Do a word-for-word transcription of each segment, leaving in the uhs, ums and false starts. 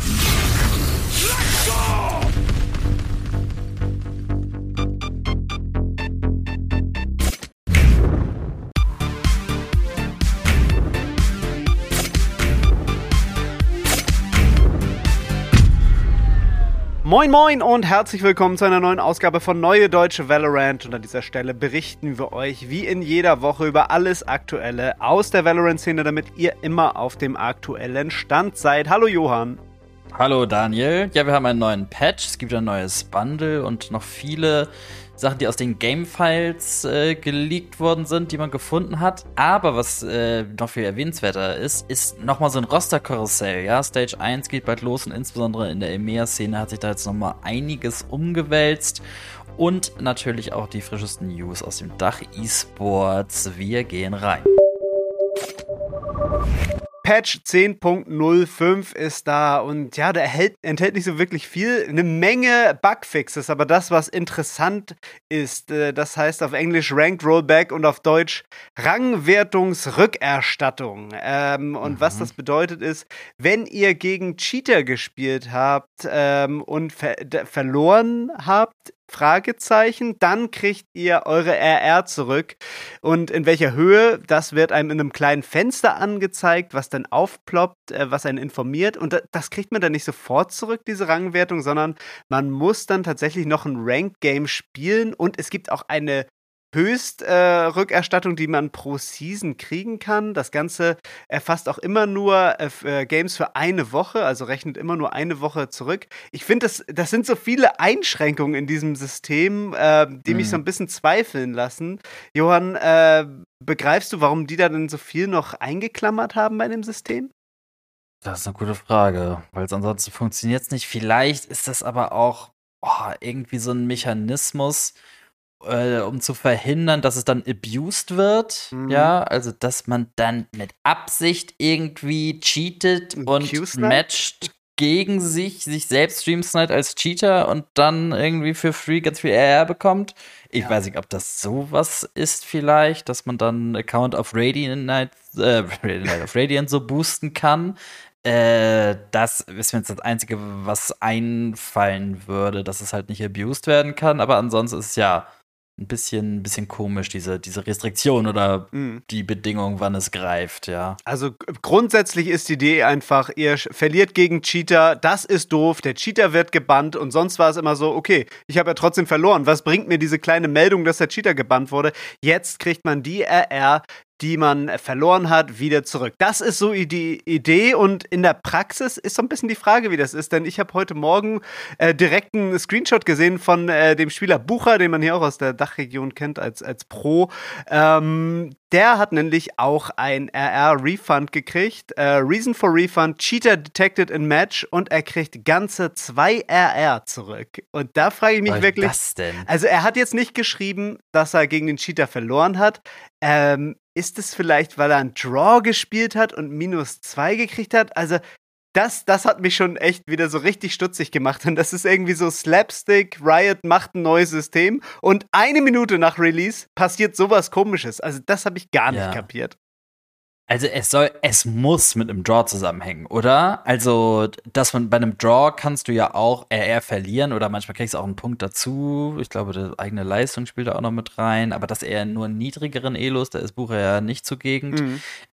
Moin moin und herzlich willkommen zu einer neuen Ausgabe von Neue Deutsche Valorant. Und an dieser Stelle berichten wir euch wie in jeder Woche über alles Aktuelle aus der Valorant-Szene, damit ihr immer auf dem aktuellen Stand seid. Hallo Johann. Hallo Daniel. Ja, wir haben einen neuen Patch, es gibt ein neues Bundle und noch viele Sachen, die aus den Game-Files äh, geleakt worden sind, die man gefunden hat. Aber was äh, noch viel erwähnenswerter ist, ist nochmal so ein Roster-Karussell. Ja? Stage eins geht bald los und insbesondere in der E M E A-Szene hat sich da jetzt nochmal einiges umgewälzt. Und natürlich auch die frischesten News aus dem Dach E-Sports. Wir gehen rein. Patch zehn Punkt null fünf ist da und ja, der enthält, enthält nicht so wirklich viel, eine Menge Bugfixes, aber das, was interessant ist, äh, das heißt auf Englisch Ranked Rollback und auf Deutsch Rangwertungsrückerstattung. Ähm, und mhm. was das bedeutet ist, wenn ihr gegen Cheater gespielt habt ähm, und ver- d- verloren habt, Fragezeichen, dann kriegt ihr eure R R zurück. Und in welcher Höhe, das wird einem in einem kleinen Fenster angezeigt, was dann aufploppt, äh, was einen informiert. Und das kriegt man dann nicht sofort zurück, diese Rangwertung, sondern man muss dann tatsächlich noch ein Ranked-Game spielen. Und es gibt auch eine Höchstrückerstattung, äh, die man pro Season kriegen kann. Das Ganze erfasst auch immer nur äh, Games für eine Woche, also rechnet immer nur eine Woche zurück. Ich finde, das, das sind so viele Einschränkungen in diesem System, äh, die mhm. mich so ein bisschen zweifeln lassen. Johann, äh, begreifst du, warum die da denn so viel noch eingeklammert haben bei dem System? Das ist eine gute Frage, weil es ansonsten funktioniert es nicht. Vielleicht ist das aber auch oh, irgendwie so ein Mechanismus, Äh, um zu verhindern, dass es dann abused wird, mhm. ja, also dass man dann mit Absicht irgendwie cheatet und matcht gegen sich, sich selbst streamsnidet als Cheater und dann irgendwie für free ganz viel R R bekommt. Ich ja. weiß nicht, ob das sowas ist vielleicht, dass man dann einen Account auf Radiant, äh, auf Radiant so boosten kann. Äh, das ist mir jetzt das Einzige, was einfallen würde, dass es halt nicht abused werden kann, aber ansonsten ist es ja ein bisschen, ein bisschen komisch, diese, diese Restriktion oder mm. die Bedingung, wann es greift, ja. Also g- grundsätzlich ist die Idee einfach, ihr sch- verliert gegen Cheater, das ist doof, der Cheater wird gebannt und sonst war es immer so, okay, ich habe ja trotzdem verloren, was bringt mir diese kleine Meldung, dass der Cheater gebannt wurde? Jetzt kriegt man die R R, die man verloren hat, wieder zurück. Das ist so die Idee und in der Praxis ist so ein bisschen die Frage, wie das ist, denn ich habe heute Morgen äh, direkt einen Screenshot gesehen von äh, dem Spieler Bucher, den man hier auch aus der Dachregion kennt als, als Pro. Ähm, der hat nämlich auch ein R R-Refund gekriegt. Äh, Reason for Refund, Cheater detected in Match und er kriegt ganze zwei R R zurück. Und da frage ich mich Was wirklich, das denn? Also er hat jetzt nicht geschrieben, dass er gegen den Cheater verloren hat. Ähm, ist es vielleicht, weil er einen Draw gespielt hat und minus zwei gekriegt hat? Also das, das hat mich schon echt wieder so richtig stutzig gemacht. Und das ist irgendwie so Slapstick, Riot macht ein neues System und eine Minute nach Release passiert sowas Komisches. Also das habe ich gar nicht Ja. kapiert. Also es soll, es muss mit einem Draw zusammenhängen, oder? Also, dass man bei einem Draw kannst du ja auch R R verlieren oder manchmal kriegst du auch einen Punkt dazu. Ich glaube, die eigene Leistung spielt da auch noch mit rein, aber dass er nur einen niedrigeren Elos, da ist Bucher ja nicht zugegen. Mhm.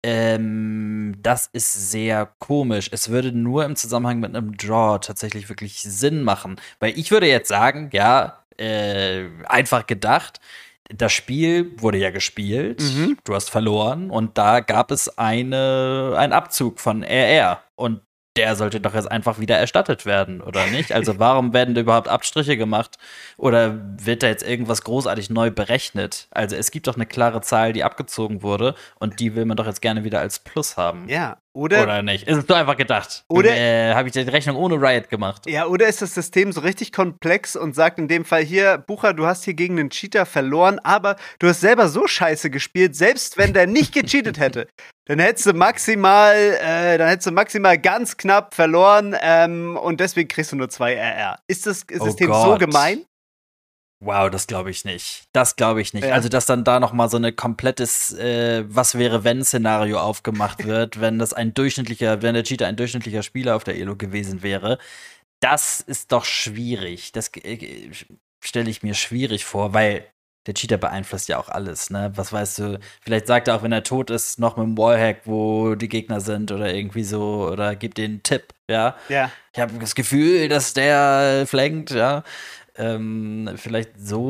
Ähm, das ist sehr komisch. Es würde nur im Zusammenhang mit einem Draw tatsächlich wirklich Sinn machen. Weil ich würde jetzt sagen, ja, äh, einfach gedacht, das Spiel wurde ja gespielt, Mhm. du hast verloren und da gab es eine, einen Abzug von R R und der sollte doch jetzt einfach wieder erstattet werden, oder nicht? Also warum werden da überhaupt Abstriche gemacht oder wird da jetzt irgendwas großartig neu berechnet? Also es gibt doch eine klare Zahl, die abgezogen wurde und die will man doch jetzt gerne wieder als Plus haben. Ja, oder, Oder nicht? Ist es doch einfach gedacht. Oder- äh, habe ich die Rechnung ohne Riot gemacht? ja, oder ist das System so richtig komplex und sagt in dem Fall hier, Bucher, du hast hier gegen den Cheater verloren, aber du hast selber so scheiße gespielt, selbst wenn der nicht gecheatet hätte, dann hättest du maximal, äh, dann hättest du maximal ganz knapp verloren ähm, und deswegen kriegst du nur zwei R R. Ist das System Oh so Gott. gemein? Wow, das glaube ich nicht. Das glaube ich nicht. Ja. Also, dass dann da noch mal so ein komplettes äh, Was-wäre-wenn-Szenario aufgemacht wird, wenn das ein durchschnittlicher, wenn der Cheater ein durchschnittlicher Spieler auf der Elo gewesen wäre. Das ist doch schwierig. Das äh, stelle ich mir schwierig vor, weil der Cheater beeinflusst ja auch alles, ne? Was weißt du, vielleicht sagt er auch, wenn er tot ist, noch mit dem Wallhack, wo die Gegner sind oder irgendwie so, oder gibt den einen Tipp, ja? Ja. Ich habe das Gefühl, dass der flankt, ja? Ähm, vielleicht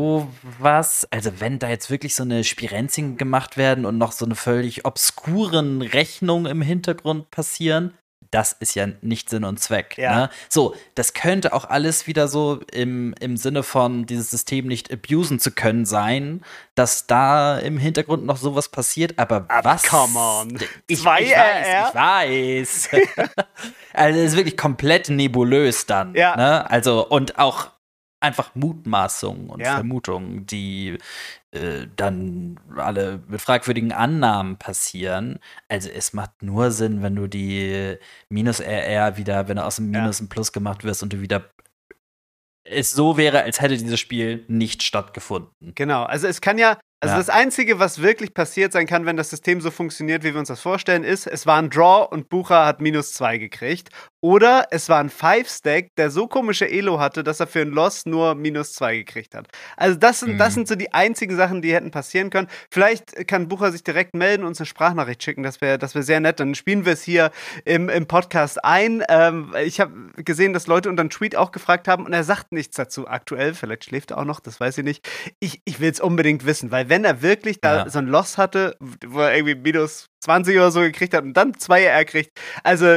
sowas. Also, wenn da jetzt wirklich so eine Spirenzien gemacht werden und noch so eine völlig obskuren Rechnung im Hintergrund passieren, das ist ja nicht Sinn und Zweck. Ja. Ne? So, das könnte auch alles wieder so im, im Sinne von dieses System nicht abusen zu können sein, dass da im Hintergrund noch sowas passiert, aber, aber was? Come on. Ich, Zwei ich weiß, ich weiß. Also, es ist wirklich komplett nebulös dann. Ja. Ne? Also, und auch einfach Mutmaßungen und Ja. Vermutungen, die äh, dann alle mit fragwürdigen Annahmen passieren. Also es macht nur Sinn, wenn du die Minus-R R wieder, wenn du aus dem Minus ein Plus gemacht wirst und du wieder es so wäre, als hätte dieses Spiel nicht stattgefunden. Genau, also es kann ja, also Ja. das Einzige, was wirklich passiert sein kann, wenn das System so funktioniert, wie wir uns das vorstellen, ist, es war ein Draw und Bucher hat minus zwei gekriegt. Oder es war ein Five-Stack, der so komische Elo hatte, dass er für ein Loss nur minus zwei gekriegt hat. Also das sind, Mhm. das sind so die einzigen Sachen, die hätten passieren können. Vielleicht kann Bucher sich direkt melden und uns eine Sprachnachricht schicken, das wäre das wär sehr nett. Dann spielen wir es hier im, im Podcast ein. Ähm, ich habe gesehen, dass Leute unter einen Tweet auch gefragt haben und er sagt nichts dazu aktuell. Vielleicht schläft er auch noch, das weiß ich nicht. Ich, ich will es unbedingt wissen, weil wenn er wirklich da Ja. so ein Loss hatte, wo er irgendwie minus zwanzig oder so gekriegt hat und dann zwei R kriegt, also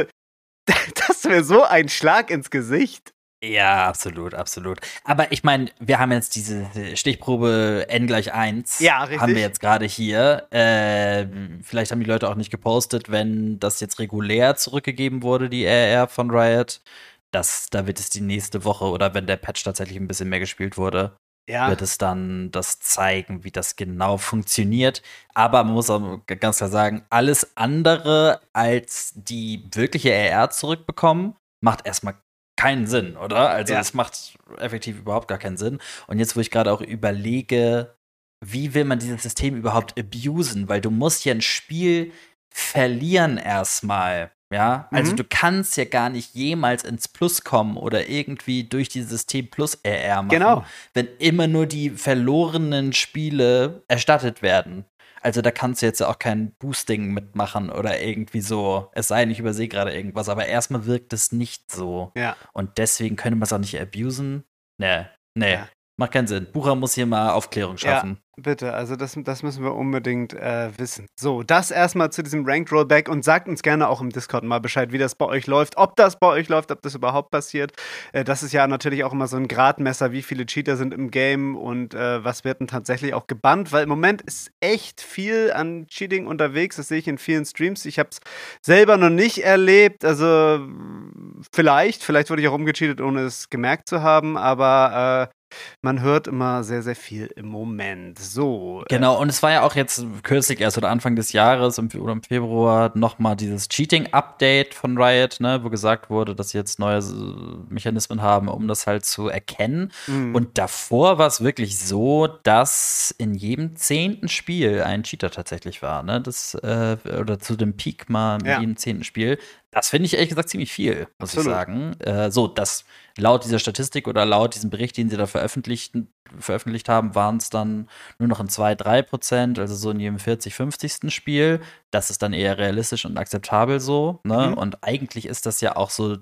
das wäre so ein Schlag ins Gesicht. Ja, absolut, absolut. Aber ich meine, wir haben jetzt diese Stichprobe n gleich eins. Ja, richtig. Haben wir jetzt gerade hier. Äh, vielleicht haben die Leute auch nicht gepostet, wenn das jetzt regulär zurückgegeben wurde, die R R von Riot. Das, da wird es die nächste Woche oder wenn der Patch tatsächlich ein bisschen mehr gespielt wurde, Ja. wird es dann das zeigen, wie das genau funktioniert. Aber man muss auch ganz klar sagen, alles andere als die wirkliche R R zurückbekommen, macht erstmal keinen Sinn, oder? Also Ja. es macht effektiv überhaupt gar keinen Sinn. Und jetzt, wo ich gerade auch überlege, wie will man dieses System überhaupt abusen? Weil du musst ja ein Spiel verlieren erstmal. Ja, also Mhm. du kannst ja gar nicht jemals ins Plus kommen oder irgendwie durch dieses System Plus R R machen, Genau. wenn immer nur die verlorenen Spiele erstattet werden. Also da kannst du jetzt ja auch kein Boosting mitmachen oder irgendwie so. Es sei denn, ich übersehe gerade irgendwas, aber erstmal wirkt es nicht so. Ja. Und deswegen könnte man es auch nicht abusen. Nee, nee, Ja. macht keinen Sinn. Bucher muss hier mal Aufklärung schaffen. Ja, bitte. Also das, das müssen wir unbedingt äh, wissen. So, das erstmal zu diesem Ranked Rollback und sagt uns gerne auch im Discord mal Bescheid, wie das bei euch läuft, ob das bei euch läuft, ob das überhaupt passiert. Äh, das ist ja natürlich auch immer so ein Gradmesser, wie viele Cheater sind im Game und äh, was wird denn tatsächlich auch gebannt, weil im Moment ist echt viel an Cheating unterwegs. Das sehe ich in vielen Streams. Ich habe es selber noch nicht erlebt. Also vielleicht, vielleicht wurde ich auch umgecheatet, ohne es gemerkt zu haben, aber äh, man hört immer sehr, sehr viel im Moment. So. Genau, und es war ja auch jetzt kürzlich erst oder Anfang des Jahres im, oder im Februar nochmal dieses Cheating-Update von Riot, ne, wo gesagt wurde, dass sie jetzt neue äh, Mechanismen haben, um das halt zu erkennen. Mhm. Und davor war es wirklich so, dass in jedem zehnten Spiel ein Cheater tatsächlich war, ne? Das, äh, oder zu dem Peak mal in Ja. jedem zehnten Spiel. Das finde ich ehrlich gesagt ziemlich viel, muss Absolut. ich sagen. Äh, so, das laut dieser Statistik oder laut diesem Bericht, den sie da veröffentlichten, veröffentlicht haben, waren es dann nur noch in zwei, drei Prozent, also so in jedem vierzig, fünfzigsten Spiel. Das ist dann eher realistisch und akzeptabel so. Ne? Mhm. Und eigentlich ist das ja auch so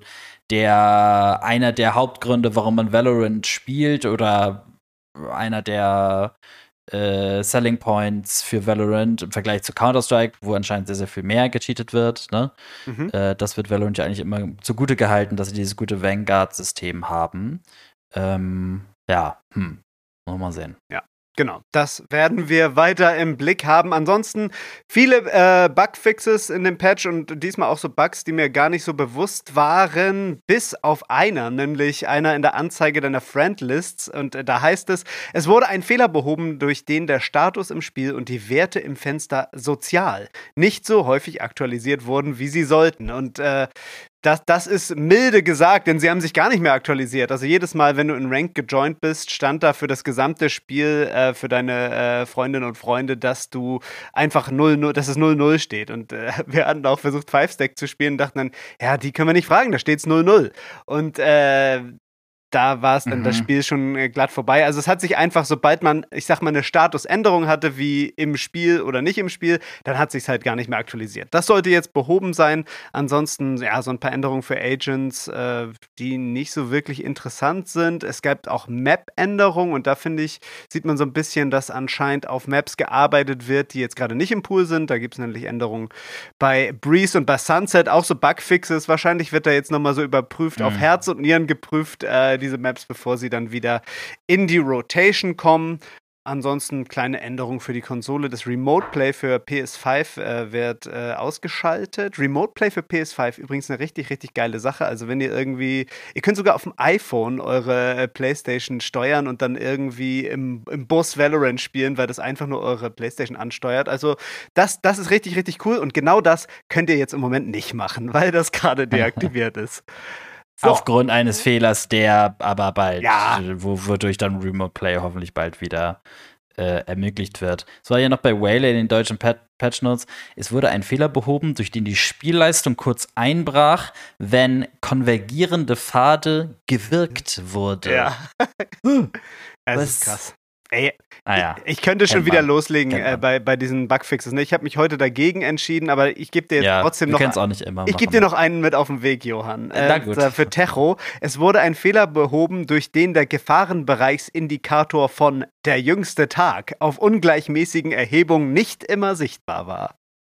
der einer der Hauptgründe, warum man Valorant spielt oder einer der äh, Selling Points für Valorant im Vergleich zu Counter-Strike, wo anscheinend sehr, sehr viel mehr gecheatet wird. Ne? Mhm. Äh, das wird Valorant ja eigentlich immer zugute gehalten, dass sie dieses gute Vanguard-System haben. Ähm, ja, hm. Wollen wir mal sehen. Genau, das werden wir weiter im Blick haben. Ansonsten viele äh, Bugfixes in dem Patch und diesmal auch so Bugs, die mir gar nicht so bewusst waren, bis auf einer, nämlich einer in der Anzeige deiner Friendlists. Und äh, da heißt es, es wurde ein Fehler behoben, durch den der Status im Spiel und die Werte im Fenster sozial nicht so häufig aktualisiert wurden, wie sie sollten. Und äh, das, das ist milde gesagt, denn sie haben sich gar nicht mehr aktualisiert. Also jedes Mal, wenn du in Ranked gejoint bist, stand da für das gesamte Spiel, äh, für deine äh, Freundinnen und Freunde, dass du einfach null null, dass es null null steht. Und äh, wir hatten auch versucht, Five-Stack zu spielen und dachten dann, ja, die können wir nicht fragen, da steht's null null. Und äh, da war es dann mhm. das Spiel schon äh, glatt vorbei. Also es hat sich einfach, sobald man, ich sag mal, eine Statusänderung hatte, wie im Spiel oder nicht im Spiel, dann hat sich's halt gar nicht mehr aktualisiert. Das sollte jetzt behoben sein. Ansonsten, ja, so ein paar Änderungen für Agents, äh, die nicht so wirklich interessant sind. Es gab auch Map-Änderungen und da finde ich, sieht man so ein bisschen, dass anscheinend auf Maps gearbeitet wird, die jetzt gerade nicht im Pool sind. Da gibt es nämlich Änderungen bei Breeze und bei Sunset, auch so Bugfixes. Wahrscheinlich wird da jetzt nochmal so überprüft, mhm. auf Herz und Nieren geprüft, äh, diese Maps, bevor sie dann wieder in die Rotation kommen. Ansonsten kleine Änderung für die Konsole. Das Remote Play für P S fünf äh, wird äh, ausgeschaltet. Remote Play für P S fünf übrigens eine richtig, richtig geile Sache. Also wenn ihr irgendwie, ihr könnt sogar auf dem iPhone eure äh, PlayStation steuern und dann irgendwie im, im Bus Valorant spielen, weil das einfach nur eure PlayStation ansteuert. Also das, das ist richtig, richtig cool und genau das könnt ihr jetzt im Moment nicht machen, weil das gerade deaktiviert ist. So. Aufgrund eines Fehlers, der aber bald, ja. wo, wodurch dann Remote Play hoffentlich bald wieder äh, ermöglicht wird. Es war ja noch bei Waylay in den deutschen Pat- Patch Notes. Es wurde ein Fehler behoben, durch den die Spielleistung kurz einbrach, wenn konvergierende Pfade gewirkt wurde. Ja. Hm. Das ist krass. Ey, ah ja. ich, ich könnte schon Kennt wieder man. loslegen äh, bei, bei diesen Bugfixes. Ne? Ich habe mich heute dagegen entschieden, aber ich gebe dir jetzt ja, trotzdem noch. Auch nicht immer ich gebe dir noch einen mit auf den Weg, Johann. Äh, Na gut. Für Techo. Es wurde ein Fehler behoben, durch den der Gefahrenbereichsindikator von der jüngste Tag auf ungleichmäßigen Erhebungen nicht immer sichtbar war.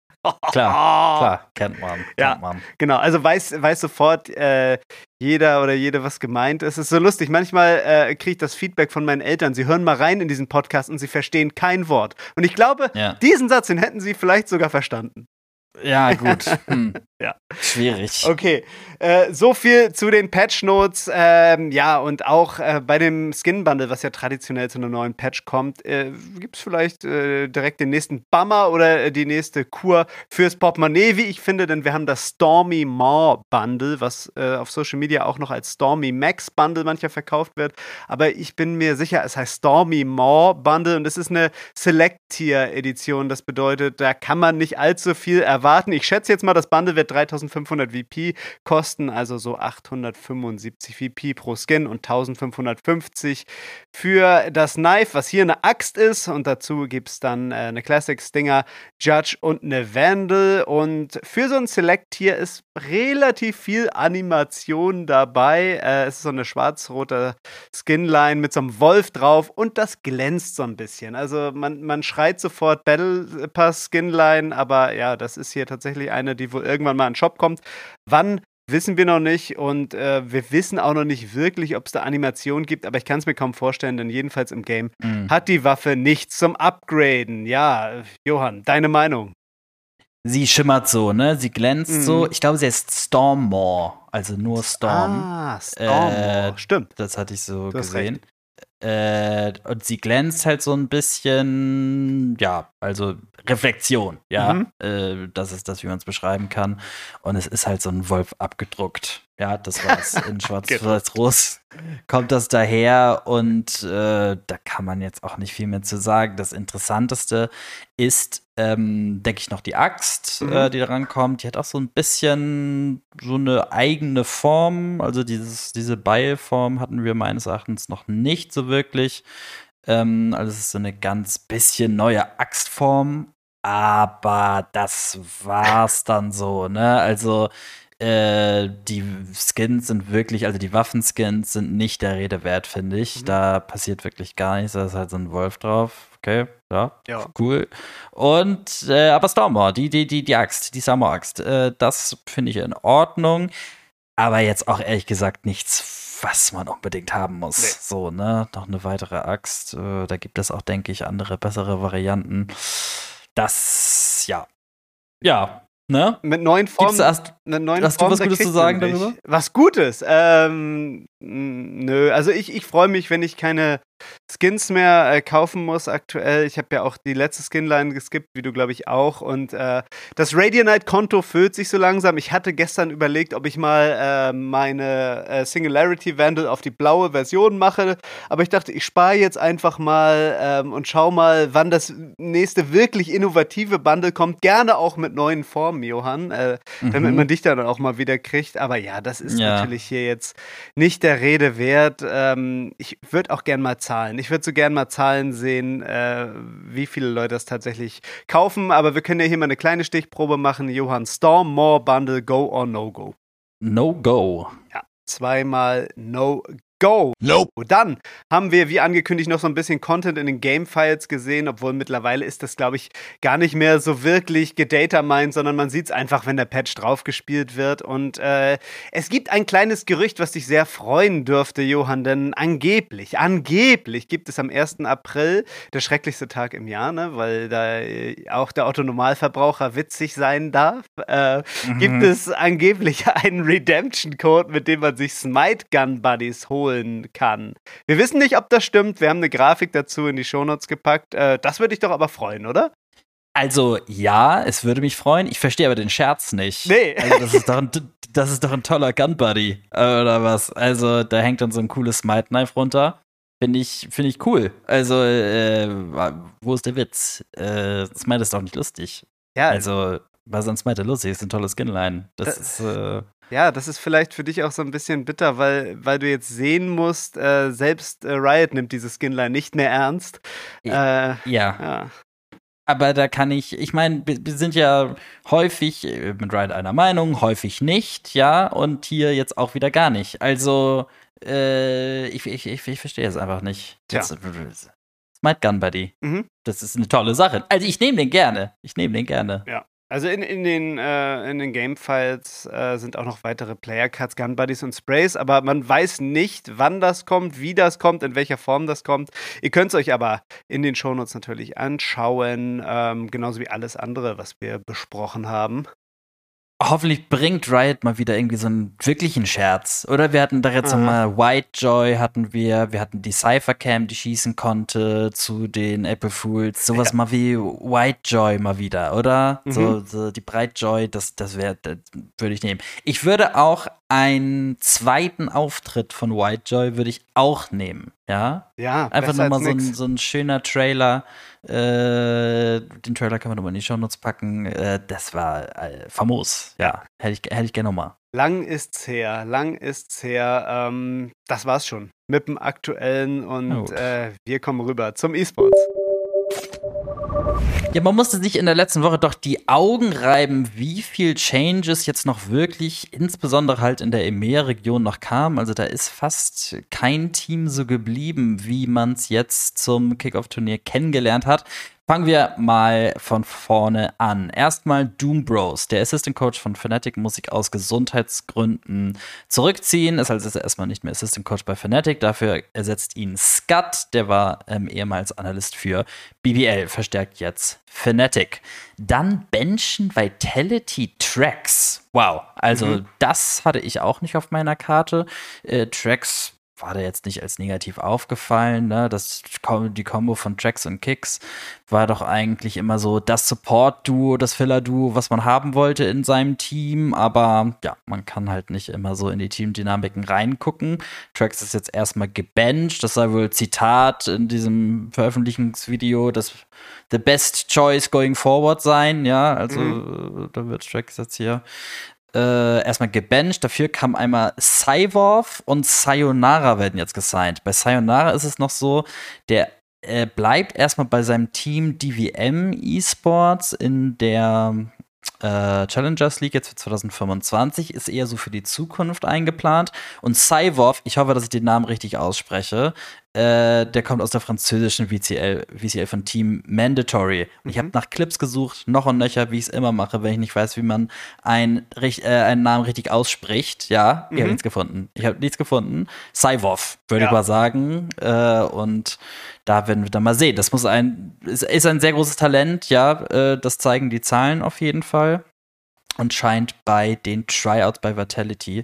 Klar, klar, kennt man. Kennt ja, man. Genau, also weiß, weiß sofort äh, jeder oder jede, was gemeint ist. Es ist so lustig, manchmal äh, kriege ich das Feedback von meinen Eltern, sie hören mal rein in diesen Podcast und sie verstehen kein Wort. Und ich glaube, ja. diesen Satz, den hätten sie vielleicht sogar verstanden. Ja, gut. Hm. ja. Schwierig. Okay, äh, so viel zu den Patch-Notes. Ähm, ja, und auch äh, bei dem Skin-Bundle, was ja traditionell zu einem neuen Patch kommt, äh, gibt es vielleicht äh, direkt den nächsten Bummer oder äh, die nächste Kur fürs Portemonnaie, wie ich finde, denn wir haben das Stormy Maw Bundle, was äh, auf Social Media auch noch als Stormy Max Bundle mancher verkauft wird. Aber ich bin mir sicher, es heißt Stormy Maw Bundle und es ist eine Select-Tier-Edition. Das bedeutet, da kann man nicht allzu viel erwarten. Ich schätze jetzt mal, das Bundle wird dreitausendfünfhundert V P kosten, also so achthundertfünfundsiebzig V P pro Skin und eintausendfünfhundertfünfzig für das Knife, was hier eine Axt ist. Und dazu gibt es dann äh, eine Classic Stinger, Judge und eine Vandal. Und für so ein Select-Tier ist relativ viel Animation dabei. Äh, es ist so eine schwarz-rote Skinline mit so einem Wolf drauf und das glänzt so ein bisschen. Also man, man schreit sofort Battle Pass Skinline, aber ja, das ist hier tatsächlich eine, die wohl irgendwann mal in den Shop kommt. Wann, wissen wir noch nicht und äh, wir wissen auch noch nicht wirklich, ob es da Animationen gibt, aber ich kann es mir kaum vorstellen, denn jedenfalls im Game mhm. hat die Waffe nichts zum Upgraden. Ja, Johann, deine Meinung? Sie schimmert so, ne? Sie glänzt mhm. so. Ich glaube, sie heißt Stormmaw, also nur Storm. Ah, Stormmaw, äh, stimmt. Das hatte ich so gesehen. Äh, und sie glänzt halt so ein bisschen, ja, also Reflexion, ja, mhm. äh, das ist das, wie man es beschreiben kann. Und es ist halt so ein Wolf abgedruckt. Ja, das war's. In Schwarz-Weiß-Rot kommt das daher und äh, da kann man jetzt auch nicht viel mehr zu sagen. Das Interessanteste ist, ähm, denke ich, noch die Axt, mhm. äh, die da rankommt. Die hat auch so ein bisschen so eine eigene Form. Also dieses, diese Beilform hatten wir meines Erachtens noch nicht so wirklich. Ähm, also es ist so eine ganz bisschen neue Axtform. Aber das war's dann so, ne? Also Äh, die Skins sind wirklich, also die Waffenskins sind nicht der Rede wert, finde ich. Mhm. Da passiert wirklich gar nichts. Da ist halt so ein Wolf drauf. Okay, ja, ja. cool. Und, äh, aber Stormmaw, die, die, die, die Axt, die Stormmaw-Axt, äh, das finde ich in Ordnung. Aber jetzt auch ehrlich gesagt nichts, was man unbedingt haben muss. Nee. So, ne? Noch eine weitere Axt. Äh, da gibt es auch, denke ich, andere, bessere Varianten. Das, ja. Ja. Ne? Mit neuen Formen. Hast, mit neuen hast Formen, du was Gutes zu sagen darüber? Was Gutes? Ähm, Nö, also ich, ich freue mich, wenn ich keine Skins mehr äh, kaufen muss aktuell. Ich habe ja auch die letzte Skinline geskippt, wie du, glaube ich, auch. Und äh, das Radianite-Konto füllt sich so langsam. Ich hatte gestern überlegt, ob ich mal äh, meine äh, Singularity-Vandal auf die blaue Version mache. Aber ich dachte, ich spare jetzt einfach mal ähm, und schau mal, wann das nächste wirklich innovative Bundle kommt. Gerne auch mit neuen Formen, Johann, äh, mhm. damit man dich dann auch mal wieder kriegt. Aber ja, das ist ja. natürlich hier jetzt nicht der Rede wert. Ähm, ich würde auch gern mal Zahlen. Ich würde so gern mal Zahlen sehen, äh, wie viele Leute das tatsächlich kaufen. Aber wir können ja hier mal eine kleine Stichprobe machen. Johann, Storm, More, Bundle, Go or No Go? No Go. Ja, zweimal No Go. Nope. Und dann haben wir, wie angekündigt, noch so ein bisschen Content in den Game-Files gesehen, obwohl mittlerweile ist das, glaube ich, gar nicht mehr so wirklich gedatamined, sondern man sieht es einfach, wenn der Patch draufgespielt wird. Und äh, es gibt ein kleines Gerücht, was dich sehr freuen dürfte, Johann, denn angeblich, angeblich gibt es am ersten April, der schrecklichste Tag im Jahr, ne, weil da äh, auch der Otto-Normalverbraucher witzig sein darf, äh, mhm. gibt es angeblich einen Redemption-Code, mit dem man sich Smite Gun Buddies holt kann. Wir wissen nicht, ob das stimmt. Wir haben eine Grafik dazu in die Shownotes gepackt. Äh, das würde dich doch aber freuen, oder? Also, ja, es würde mich freuen. Ich verstehe aber den Scherz nicht. Nee. Also, das ist doch ein, das ist doch ein toller Gun Buddy. Oder was? Also, da hängt dann so ein cooles Smite Knife runter. Finde ich, find ich cool. Also, äh, wo ist der Witz? Äh, Smite ist doch nicht lustig. Ja. Also, was an Smite lustig ist, ein tolles Skinline. Das, das ist, äh, Ja, das ist vielleicht für dich auch so ein bisschen bitter, weil, weil du jetzt sehen musst, äh, selbst äh, Riot nimmt dieses Skinline nicht mehr ernst. Äh, ja. ja. Aber da kann ich, ich meine, wir, wir sind ja häufig mit Riot einer Meinung, häufig nicht, ja, und hier jetzt auch wieder gar nicht. Also, äh, ich, ich, ich, ich verstehe es einfach nicht. Tja. Das, Smite Gun Buddy. Mhm. Das ist eine tolle Sache. Also, ich nehme den gerne. Ich nehme den gerne. Ja. Also in, in den, äh, in den Game-Files äh, sind auch noch weitere Player-Cards, Gun-Buddies und Sprays, aber man weiß nicht, wann das kommt, wie das kommt, in welcher Form das kommt. Ihr könnt es euch aber in den Shownotes natürlich anschauen, ähm, genauso wie alles andere, was wir besprochen haben. Hoffentlich bringt Riot mal wieder irgendwie so einen wirklichen Scherz. Oder wir hatten da jetzt nochmal Whitejoy hatten wir, wir hatten die Cyphercam, die schießen konnte zu den April Fools. Sowas ja. mal wie Whitejoy mal wieder, oder? Mhm. So, so die Brightjoy, das, das wäre, das würde ich nehmen. Ich würde auch einen zweiten Auftritt von Whitejoy würde ich auch nehmen, ja? Ja, einfach nochmal so ein, so ein schöner Trailer. Äh, den Trailer kann man nochmal in die Shownotes packen. Äh, das war äh, famos. Ja, hätte ich, hätte ich gerne nochmal. Lang ist's her, lang ist's her. Ähm, das war's schon mit dem Aktuellen und äh, wir kommen rüber zum E-Sports. Ja, man musste sich in der letzten Woche doch die Augen reiben, wie viel Changes jetzt noch wirklich, insbesondere halt in der E M E A-Region noch kamen. Also da ist fast kein Team so geblieben, wie man es jetzt zum Kickoff-Turnier kennengelernt hat. Fangen wir mal von vorne an. Erstmal Doom Bros. Der Assistant Coach von Fnatic muss sich aus Gesundheitsgründen zurückziehen. Ist also erstmal nicht mehr Assistant Coach bei Fnatic. Dafür ersetzt ihn Scud. Der war ähm, ehemals Analyst für B B L. Verstärkt jetzt Fnatic. Dann benchen Vitality Trax. Wow. Also mhm. das hatte ich auch nicht auf meiner Karte. Äh, Trax war da jetzt nicht als negativ aufgefallen, ne? Das, die Kombo von Trax und Kicks war doch eigentlich immer so das Support-Duo, das Filler-Duo, was man haben wollte in seinem Team, aber ja, man kann halt nicht immer so in die Teamdynamiken reingucken. Trax ist jetzt erstmal gebencht, das soll wohl Zitat in diesem Veröffentlichungsvideo, das the best choice going forward sein, ja, also mhm. da wird Trax jetzt hier Äh, erstmal gebencht, dafür kam einmal Cyborg und Sayonara werden jetzt gesigned. Bei Sayonara ist es noch so, der äh, bleibt erstmal bei seinem Team D V M Esports in der äh, Challengers League jetzt für zwanzig fünfundzwanzig, ist eher so für die Zukunft eingeplant. Und Cyborg, ich hoffe, dass ich den Namen richtig ausspreche, äh, der kommt aus der französischen V C L, V C L von Team Mandatory. Und mhm. ich habe nach Clips gesucht, noch und nöcher, wie ich es immer mache, wenn ich nicht weiß, wie man ein, äh, einen Namen richtig ausspricht. Ja, mhm. ich habe nichts gefunden. Ich habe nichts gefunden. Cyborg, würde ja. ich mal sagen. Äh, und da werden wir dann mal sehen. Das muss ein, ist, ist ein sehr großes Talent, ja. Äh, das zeigen die Zahlen auf jeden Fall. Und scheint bei den Tryouts bei Vitality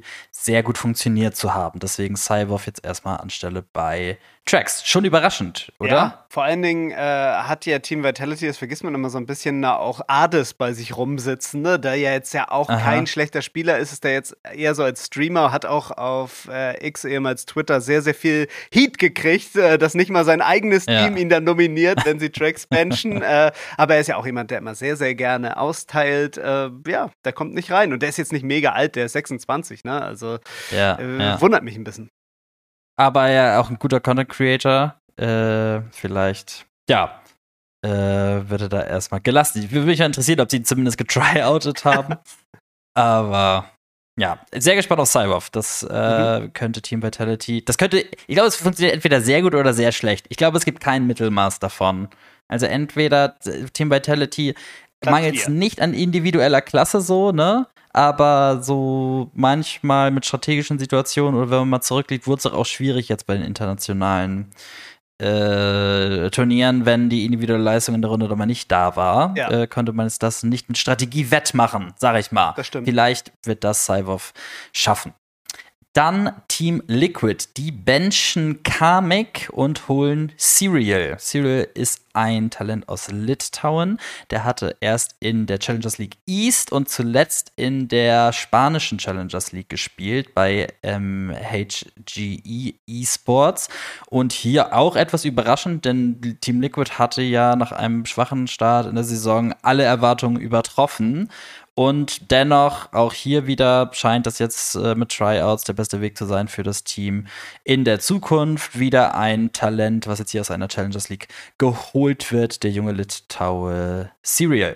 sehr gut funktioniert zu haben. Deswegen Cyborg jetzt erstmal anstelle bei Trax. Schon überraschend, oder? Ja, vor allen Dingen äh, hat ja Team Vitality, das vergisst man immer so ein bisschen, na, auch Ades bei sich rumsitzen, ne? Der ja jetzt ja auch Aha. kein schlechter Spieler ist, ist der jetzt eher so als Streamer, hat auch auf äh, X, ehemals Twitter, sehr, sehr viel Heat gekriegt, äh, dass nicht mal sein eigenes Ja. Team ihn dann nominiert, wenn sie Trax benchen. äh, aber er ist ja auch jemand, der immer sehr, sehr gerne austeilt. Äh, ja, der kommt nicht rein. Und der ist jetzt nicht mega alt, der ist sechsundzwanzig, ne? Also Ja, äh, ja. wundert mich ein bisschen. Aber ja, auch ein guter Content Creator. Äh, vielleicht, ja, äh, wird er da erstmal gelassen. Ich würde mich ja interessieren, ob sie ihn zumindest getryoutert haben. Aber ja, sehr gespannt auf Cyborg. Das äh, mhm. könnte Team Vitality. Das könnte, ich glaube, es funktioniert entweder sehr gut oder sehr schlecht. Ich glaube, es gibt kein Mittelmaß davon. Also entweder Team Vitality mangelt es nicht an individueller Klasse so, ne? Aber so manchmal mit strategischen Situationen oder wenn man mal zurückliegt, wurde es auch schwierig jetzt bei den internationalen äh, Turnieren, wenn die individuelle Leistung in der Runde doch mal nicht da war, Ja. äh, konnte man jetzt das nicht mit Strategie wettmachen, sag ich mal. Das stimmt. Vielleicht wird das Cyborg schaffen. Dann Team Liquid, die benchen Kamek und holen Serial. Serial ist ein Talent aus Litauen. Der hatte erst in der Challengers League East und zuletzt in der spanischen Challengers League gespielt bei ähm, H G E Esports. Und hier auch etwas überraschend, denn Team Liquid hatte ja nach einem schwachen Start in der Saison alle Erwartungen übertroffen. Und dennoch, auch hier wieder scheint das jetzt äh, mit Tryouts der beste Weg zu sein für das Team in der Zukunft. Wieder ein Talent, was jetzt hier aus einer Challengers League geholt wird, der junge Litaue Serial.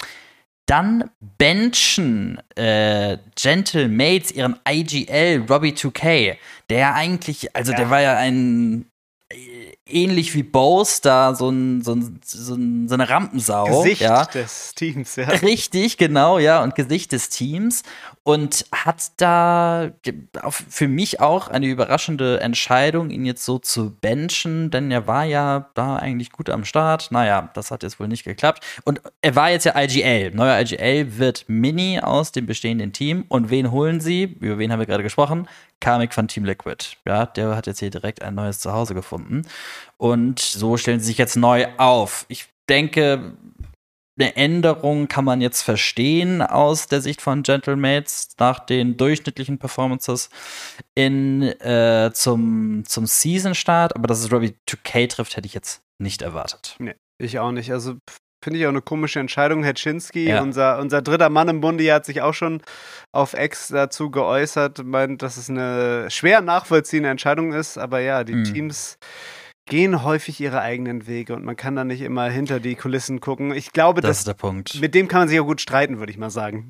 Dann benchen äh, Gentle Mates ihren I G L Robbie two K, der eigentlich, also ja. der war ja ein ähnlich wie Bose da so, ein, so, ein, so, ein, so eine Rampensau. Gesicht ja. des Teams, ja. Richtig, genau, ja, und Gesicht des Teams. Und hat da für mich auch eine überraschende Entscheidung, ihn jetzt so zu benchen, denn er war ja da eigentlich gut am Start. Naja, das hat jetzt wohl nicht geklappt. Und er war jetzt ja I G L. Neuer I G L wird Mini aus dem bestehenden Team. Und wen holen sie? Über wen haben wir gerade gesprochen? Kamek von Team Liquid. Ja, der hat jetzt hier direkt ein neues Zuhause gefunden. Und so stellen sie sich jetzt neu auf. Ich denke, eine Änderung kann man jetzt verstehen aus der Sicht von Gentlemates nach den durchschnittlichen Performances in, äh, zum, zum Season-Start. Aber dass es Robbie two K trifft, hätte ich jetzt nicht erwartet. Nee, ich auch nicht. Also finde ich auch eine komische Entscheidung. Hetschinski, ja. unser, unser dritter Mann im Bunde, hat sich auch schon auf X dazu geäußert, meint, dass es eine schwer nachvollziehende Entscheidung ist. Aber ja, die mhm. Teams gehen häufig ihre eigenen Wege und man kann da nicht immer hinter die Kulissen gucken. Ich glaube, das dass, ist der Punkt. Mit dem kann man sich auch gut streiten, würde ich mal sagen.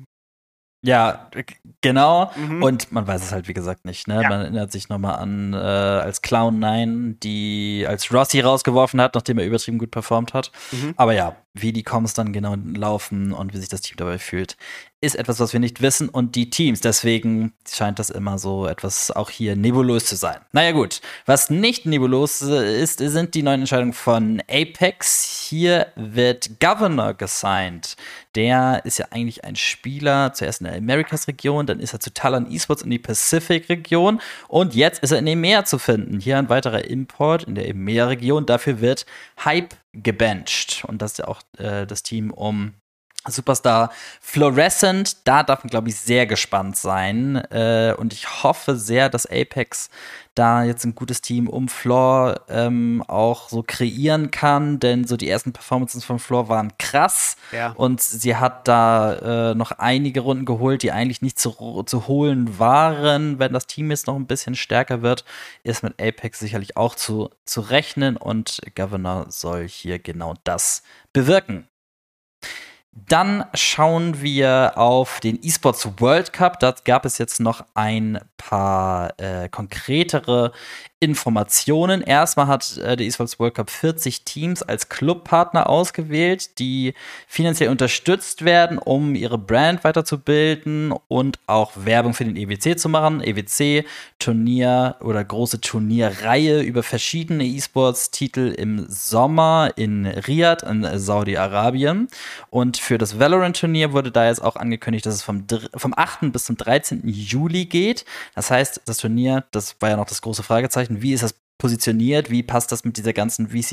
Ja, genau. Mhm. Und man weiß es halt, wie gesagt, nicht. Ne? Ja. Man erinnert sich nochmal an, äh, als Cloud nine, die als Rossi rausgeworfen hat, nachdem er übertrieben gut performt hat. Mhm. Aber ja, wie die Comms dann genau laufen und wie sich das Team dabei fühlt, ist etwas, was wir nicht wissen. Und die Teams, deswegen scheint das immer so etwas auch hier nebulös zu sein. Naja gut, was nicht nebulös ist, sind die neuen Entscheidungen von Apex. Hier wird Governor gesigned. Der ist ja eigentlich ein Spieler, zuerst in der Americas-Region, dann ist er zu Talon Esports in die Pacific-Region und jetzt ist er in dem Meer zu finden. Hier ein weiterer Import in der E M E A-Region. Dafür wird Hype gebencht. Und das ist ja auch äh, das Team um Superstar Fluorescent. Da darf man, glaube ich, sehr gespannt sein. Äh, und ich hoffe sehr, dass Apex da jetzt ein gutes Team um Floor ähm, auch so kreieren kann. Denn so die ersten Performances von Floor waren krass. Ja. Und sie hat da äh, noch einige Runden geholt, die eigentlich nicht zu, zu holen waren. Wenn das Team jetzt noch ein bisschen stärker wird, ist mit Apex sicherlich auch zu, zu rechnen. Und Governor soll hier genau das bewirken. Dann schauen wir auf den eSports World Cup. Da gab es jetzt noch ein paar äh, konkretere Informationen. Erstmal hat äh, der eSports World Cup vierzig Teams als Clubpartner ausgewählt, die finanziell unterstützt werden, um ihre Brand weiterzubilden und auch Werbung für den E W C zu machen. E W C, Turnier oder große Turnierreihe über verschiedene E-Sports-Titel im Sommer in Riyadh in Saudi-Arabien. Und für das Valorant-Turnier wurde da jetzt auch angekündigt, dass es vom, vom achten bis zum dreizehnten Juli geht. Das heißt, das Turnier, das war ja noch das große Fragezeichen, wie ist das positioniert, wie passt das mit dieser ganzen V C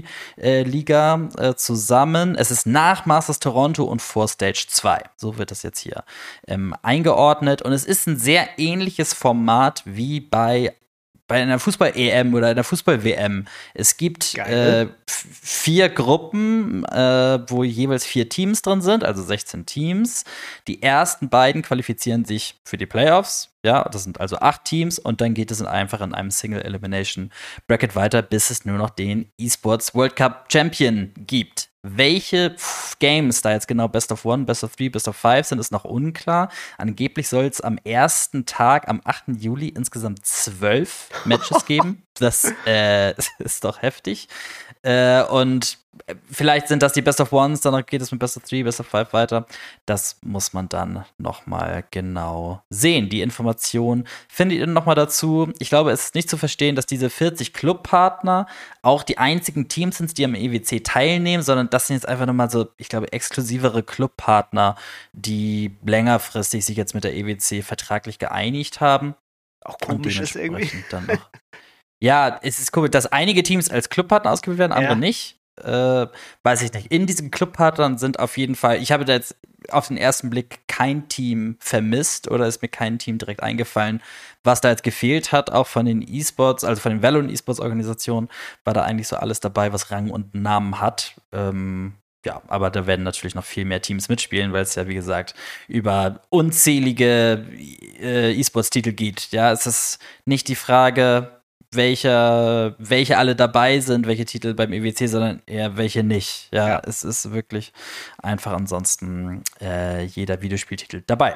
T-Liga äh, äh, zusammen. Es ist nach Masters Toronto und vor Stage zwei. So wird das jetzt hier ähm, eingeordnet. Und es ist ein sehr ähnliches Format wie bei bei einer Fußball-E M oder einer Fußball-W M. Es gibt äh, f- vier Gruppen, äh, wo jeweils vier Teams drin sind, also sechzehn Teams. Die ersten beiden qualifizieren sich für die Playoffs. Ja, das sind also acht Teams und dann geht es in einfach in einem Single Elimination Bracket weiter, bis es nur noch den eSports World Cup Champion gibt. Welche Games da jetzt genau Best of One, Best of Three, Best of Five sind, ist noch unklar. Angeblich soll es am ersten Tag, am achten Juli, insgesamt zwölf Matches geben. Das äh, ist doch heftig. Äh, und vielleicht sind das die Best of Ones, dann geht es mit Best of Three, Best of Five weiter. Das muss man dann noch mal genau sehen. Die Information findet ihr noch mal dazu. Ich glaube, es ist nicht zu verstehen, dass diese vierzig Clubpartner auch die einzigen Teams sind, die am E W C teilnehmen, sondern das sind jetzt einfach noch mal so, ich glaube, exklusivere Clubpartner, die längerfristig sich jetzt mit der E W C vertraglich geeinigt haben. Auch komisch ist irgendwie. Dann noch ja, es ist komisch, dass einige Teams als Clubpartner ausgewählt werden, andere ja. nicht. Äh, weiß ich nicht. In diesen Clubpartnern sind auf jeden Fall, ich habe da jetzt auf den ersten Blick kein Team vermisst oder ist mir kein Team direkt eingefallen, was da jetzt gefehlt hat, auch von den E-Sports, also von den Valorant E-Sports-Organisationen, war da eigentlich so alles dabei, was Rang und Namen hat. Ähm, ja, aber da werden natürlich noch viel mehr Teams mitspielen, weil es ja, wie gesagt, über unzählige äh, E-Sports-Titel geht. Ja, es ist nicht die Frage, welche, welche alle dabei sind, welche Titel beim E W C, sondern eher welche nicht. Ja, ja. Es ist wirklich einfach ansonsten äh, jeder Videospieltitel dabei.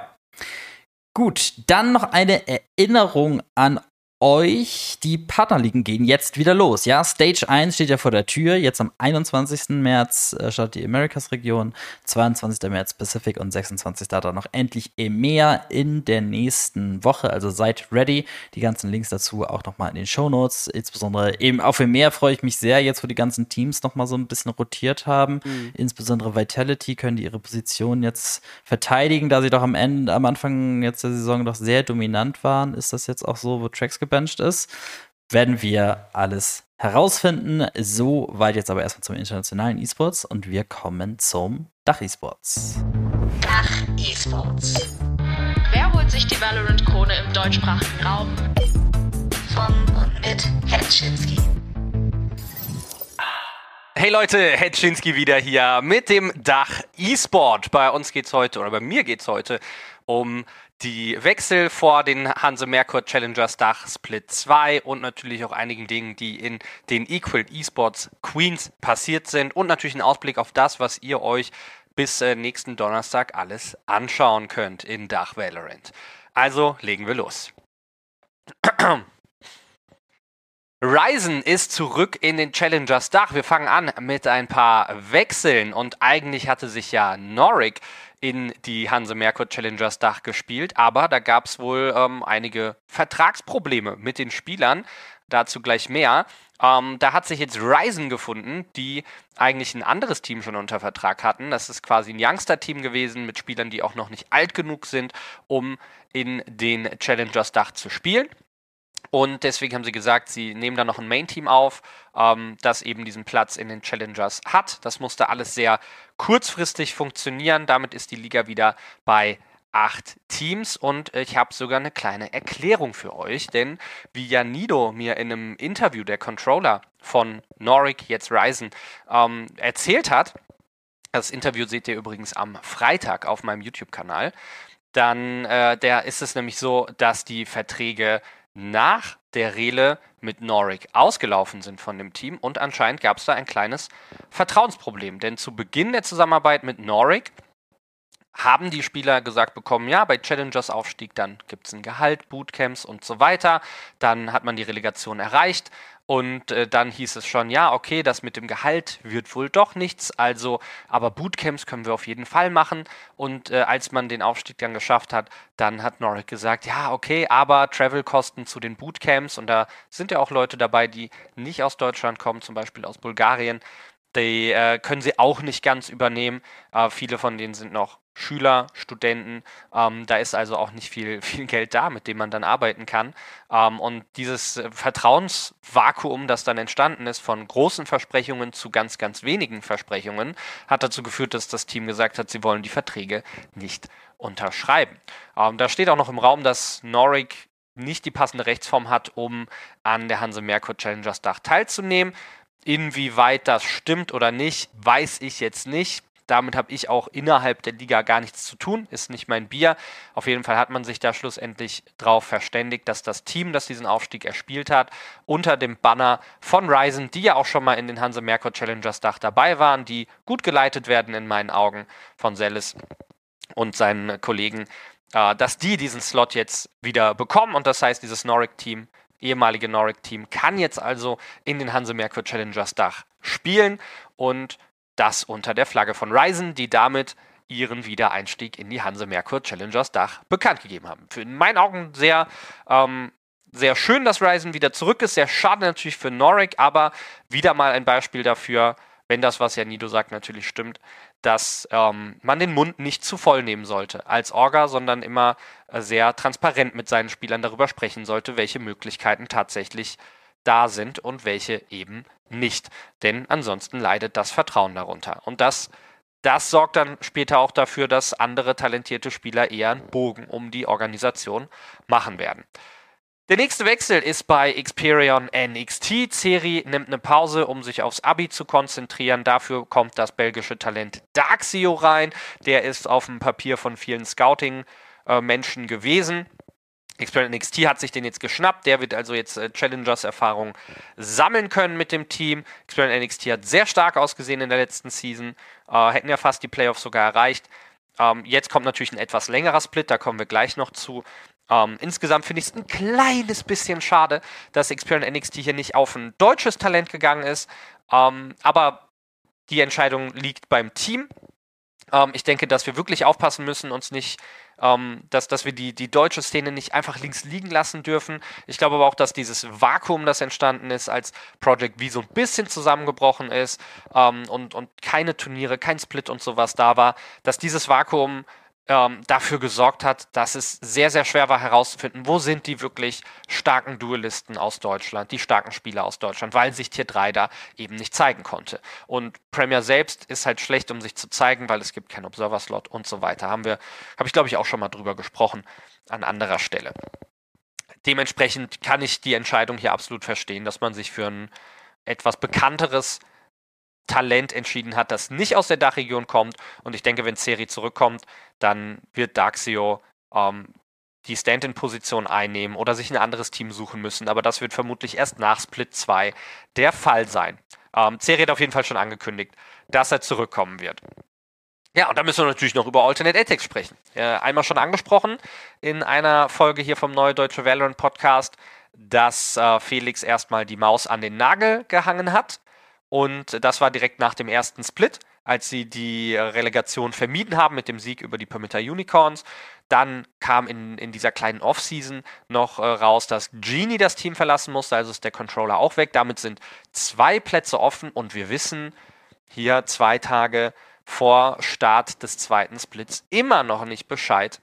Gut, dann noch eine Erinnerung an euch. Die Partnerligen gehen jetzt wieder los. Ja, Stage eins steht ja vor der Tür. Jetzt am einundzwanzigsten März äh, startet die Americas-Region, zweiundzwanzigsten März Pacific und sechsundzwanzigsten dann noch endlich E M E A in der nächsten Woche. Also seid ready. Die ganzen Links dazu auch noch mal in den Shownotes. Insbesondere eben auf E M E A freue ich mich sehr, jetzt wo die ganzen Teams noch mal so ein bisschen rotiert haben. Mhm. Insbesondere Vitality können die ihre Position jetzt verteidigen, da sie doch am Ende, am Anfang jetzt der Saison doch sehr dominant waren. Ist das jetzt auch so, wo Trax gebencht ist, werden wir alles herausfinden. So weit jetzt aber erstmal zum internationalen E-Sports und wir kommen zum Dach E-Sports. Dach E-Sports. Wer holt sich die Valorant-Krone im deutschsprachigen Raum? Von und mit Hetschinski. Hey Leute, Hetschinski wieder hier mit dem Dach E-Sport. Bei uns geht's heute, oder bei mir geht's heute um die Wechsel vor den Hanse Merkur Challengers Dach Split zwei und natürlich auch einigen Dingen, die in den Equal Esports Queens passiert sind und natürlich einen Ausblick auf das, was ihr euch bis äh, nächsten Donnerstag alles anschauen könnt in Dach Valorant. Also legen wir los. Ryzen ist zurück in den Challengers Dach. Wir fangen an mit ein paar Wechseln und eigentlich hatte sich ja Norik in die Hanse Merkur Challengers Dach gespielt, aber da gab es wohl ähm, einige Vertragsprobleme mit den Spielern, dazu gleich mehr. Ähm, da hat sich jetzt Ryzen gefunden, die eigentlich ein anderes Team schon unter Vertrag hatten. Das ist quasi ein Youngster-Team gewesen mit Spielern, die auch noch nicht alt genug sind, um in den Challengers Dach zu spielen. Und deswegen haben sie gesagt, sie nehmen da noch ein Main-Team auf, ähm, das eben diesen Platz in den Challengers hat. Das musste alles sehr kurzfristig funktionieren. Damit ist die Liga wieder bei acht Teams. Und ich habe sogar eine kleine Erklärung für euch. Denn wie Janido mir in einem Interview, der Controller von Norik, jetzt Ryzen, ähm, erzählt hat, das Interview seht ihr übrigens am Freitag auf meinem YouTube-Kanal, dann äh, der ist es nämlich so, dass die Verträge nach der Rele mit Norik ausgelaufen sind von dem Team und anscheinend gab es da ein kleines Vertrauensproblem, denn zu Beginn der Zusammenarbeit mit Norik haben die Spieler gesagt bekommen, ja, bei Challengers Aufstieg, dann gibt es ein Gehalt, Bootcamps und so weiter. Dann hat man die Relegation erreicht und äh, dann hieß es schon, ja, okay, das mit dem Gehalt wird wohl doch nichts, also, aber Bootcamps können wir auf jeden Fall machen. Und äh, als man den Aufstieg dann geschafft hat, dann hat Norik gesagt, ja, okay, aber Travelkosten zu den Bootcamps, und da sind ja auch Leute dabei, die nicht aus Deutschland kommen, zum Beispiel aus Bulgarien, die äh, können sie auch nicht ganz übernehmen. Äh, viele von denen sind noch Schüler, Studenten. Ähm, da ist also auch nicht viel, viel Geld da, mit dem man dann arbeiten kann. Ähm, und dieses äh, Vertrauensvakuum, das dann entstanden ist, von großen Versprechungen zu ganz, ganz wenigen Versprechungen, hat dazu geführt, dass das Team gesagt hat, sie wollen die Verträge nicht unterschreiben. Ähm, da steht auch noch im Raum, dass Norik nicht die passende Rechtsform hat, um an der Hanse Merkur Challengers Dach teilzunehmen. Inwieweit das stimmt oder nicht, weiß ich jetzt nicht. Damit habe ich auch innerhalb der Liga gar nichts zu tun, ist nicht mein Bier. Auf jeden Fall hat man sich da schlussendlich darauf verständigt, dass das Team, das diesen Aufstieg erspielt hat, unter dem Banner von Ryzen, die ja auch schon mal in den Hanse Merkur Challengers Dach dabei waren, die gut geleitet werden in meinen Augen von Seles und seinen Kollegen, äh, dass die diesen Slot jetzt wieder bekommen, und das heißt, dieses Norik-Team, ehemalige Norik-Team, kann jetzt also in den Hanse Merkur Challengers Dach spielen, und das unter der Flagge von Ryzen, die damit ihren Wiedereinstieg in die Hanse Merkur Challengers Dach bekannt gegeben haben. Für in meinen Augen sehr, ähm, sehr schön, dass Ryzen wieder zurück ist. Sehr schade natürlich für Norik, aber wieder mal ein Beispiel dafür, wenn das, was ja Nido sagt, natürlich stimmt, dass ähm, man den Mund nicht zu voll nehmen sollte als Orga, sondern immer äh, sehr transparent mit seinen Spielern darüber sprechen sollte, welche Möglichkeiten tatsächlich da sind und welche eben nicht. Denn ansonsten leidet das Vertrauen darunter. Und das, das sorgt dann später auch dafür, dass andere talentierte Spieler eher einen Bogen um die Organisation machen werden. Der nächste Wechsel ist bei Xperion N X T. Ceri nimmt eine Pause, um sich aufs Abi zu konzentrieren. Dafür kommt das belgische Talent Daxio rein. Der ist auf dem Papier von vielen Scouting-Menschen gewesen. Xperion N X T hat sich den jetzt geschnappt. Der wird also jetzt äh, Challengers-Erfahrung sammeln können mit dem Team. Xperion N X T hat sehr stark ausgesehen in der letzten Season. Äh, hätten ja fast die Playoffs sogar erreicht. Ähm, jetzt kommt natürlich ein etwas längerer Split, da kommen wir gleich noch zu. Ähm, insgesamt finde ich es ein kleines bisschen schade, dass Xperion N X T hier nicht auf ein deutsches Talent gegangen ist. Ähm, aber die Entscheidung liegt beim Team. Ähm, ich denke, dass wir wirklich aufpassen müssen, uns nicht, ähm, dass, dass wir die, die deutsche Szene nicht einfach links liegen lassen dürfen. Ich glaube aber auch, dass dieses Vakuum, das entstanden ist, als Project V so ein bisschen zusammengebrochen ist ähm, und, und keine Turniere, kein Split und sowas da war, dass dieses Vakuum ähm, dafür gesorgt hat, dass es sehr, sehr schwer war herauszufinden, wo sind die wirklich starken Duelisten aus Deutschland, die starken Spieler aus Deutschland, weil sich Tier drei da eben nicht zeigen konnte. Und Premier selbst ist halt schlecht, um sich zu zeigen, weil es gibt keinen Observer-Slot und so weiter. Haben wir, habe ich glaube ich auch schon mal drüber gesprochen, an anderer Stelle. Dementsprechend kann ich die Entscheidung hier absolut verstehen, dass man sich für ein etwas bekannteres Talent entschieden hat, das nicht aus der Dachregion kommt. Und ich denke, wenn Ceri zurückkommt, dann wird Daxio ähm, die Stand-in-Position einnehmen oder sich ein anderes Team suchen müssen. Aber das wird vermutlich erst nach Split zwei der Fall sein. Ähm, Ceri hat auf jeden Fall schon angekündigt, dass er zurückkommen wird. Ja, und da müssen wir natürlich noch über Alternate Ethics sprechen. Äh, einmal schon angesprochen in einer Folge hier vom Neue Deutsche Valorant Podcast, dass äh, Felix erstmal die Maus an den Nagel gehangen hat. Und das war direkt nach dem ersten Split, als sie die Relegation vermieden haben mit dem Sieg über die Permitter Unicorns. Dann kam in, in dieser kleinen Offseason noch äh, raus, dass Genie das Team verlassen musste, also ist der Controller auch weg. Damit sind zwei Plätze offen und wir wissen hier zwei Tage vor Start des zweiten Splits immer noch nicht Bescheid,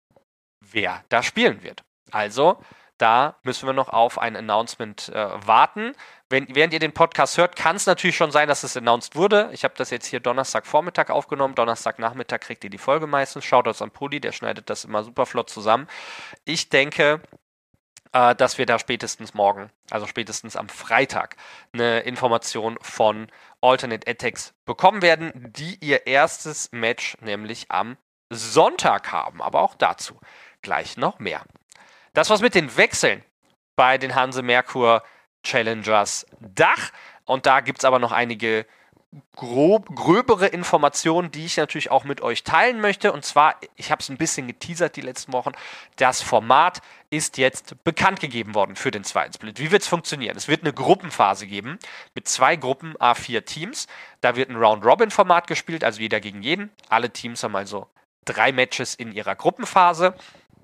wer da spielen wird. Also da müssen wir noch auf ein Announcement äh, warten. Wenn, während ihr den Podcast hört, kann es natürlich schon sein, dass es announced wurde. Ich habe das jetzt hier Donnerstagvormittag aufgenommen. Donnerstagnachmittag kriegt ihr die Folge meistens. Schaut uns an Pulli, der schneidet das immer super flott zusammen. Ich denke, äh, dass wir da spätestens morgen, also spätestens am Freitag, eine Information von Alternate Ethics bekommen werden, die ihr erstes Match nämlich am Sonntag haben. Aber auch dazu gleich noch mehr. Das war's mit den Wechseln bei den Hanse Merkur Challengers Dach. Und da gibt es aber noch einige grob, gröbere Informationen, die ich natürlich auch mit euch teilen möchte. Und zwar, ich habe es ein bisschen geteasert die letzten Wochen, das Format ist jetzt bekannt gegeben worden für den zweiten Split. Wie wird es funktionieren? Es wird eine Gruppenphase geben mit zwei Gruppen A vier Teams. Da wird ein Round-Robin-Format gespielt, also jeder gegen jeden. Alle Teams haben also drei Matches in ihrer Gruppenphase.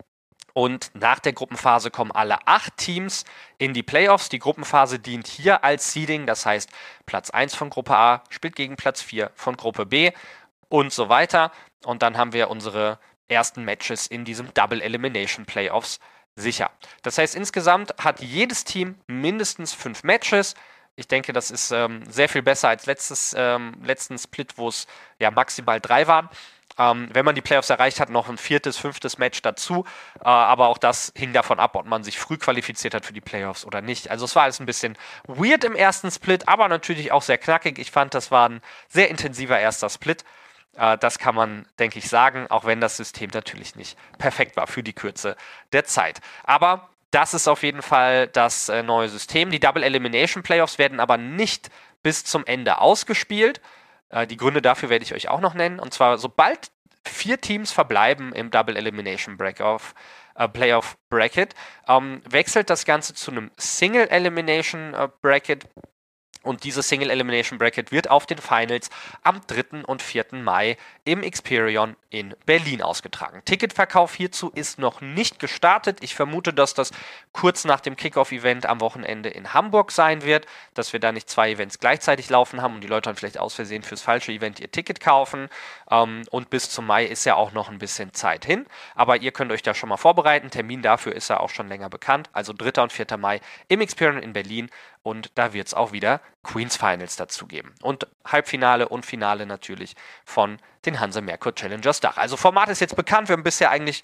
Und nach der Gruppenphase kommen alle acht Teams in die Playoffs. Die Gruppenphase dient hier als Seeding, das heißt Platz eins von Gruppe A spielt gegen Platz vier von Gruppe B und so weiter. Und dann haben wir unsere ersten Matches in diesem Double Elimination Playoffs sicher. Das heißt, insgesamt hat jedes Team mindestens fünf Matches. Ich denke, das ist ähm, sehr viel besser als letztes, ähm, letzten Split, wo es ja maximal drei waren. Ähm, wenn man die Playoffs erreicht hat, noch ein viertes, fünftes Match dazu. Äh, aber auch das hing davon ab, ob man sich früh qualifiziert hat für die Playoffs oder nicht. Also es war alles ein bisschen weird im ersten Split, aber natürlich auch sehr knackig. Ich fand, das war ein sehr intensiver erster Split. Äh, das kann man, denke ich, sagen, auch wenn das System natürlich nicht perfekt war für die Kürze der Zeit. Aber das ist auf jeden Fall das äh, neue System. Die Double Elimination Playoffs werden aber nicht bis zum Ende ausgespielt. Die Gründe dafür werde ich euch auch noch nennen. Und zwar, sobald vier Teams verbleiben im Double Elimination Break-Off, äh, Playoff Bracket, ähm, wechselt das Ganze zu einem Single Elimination äh, Bracket. Und diese Single Elimination Bracket wird auf den Finals am dritten und vierten Mai im Xperion in Berlin ausgetragen. Ticketverkauf hierzu ist noch nicht gestartet. Ich vermute, dass das kurz nach dem Kickoff-Event am Wochenende in Hamburg sein wird, dass wir da nicht zwei Events gleichzeitig laufen haben und die Leute dann vielleicht aus Versehen fürs falsche Event ihr Ticket kaufen. Ähm, und bis zum Mai ist ja auch noch ein bisschen Zeit hin. Aber ihr könnt euch da schon mal vorbereiten. Termin dafür ist ja auch schon länger bekannt. Also dritter und vierter Mai im Xperion in Berlin. Und da wird es auch wieder Queens Finals dazu geben. Und Halbfinale und Finale natürlich von den Hansa Merkur Challengers Dach. Also Format ist jetzt bekannt. Wir haben bisher eigentlich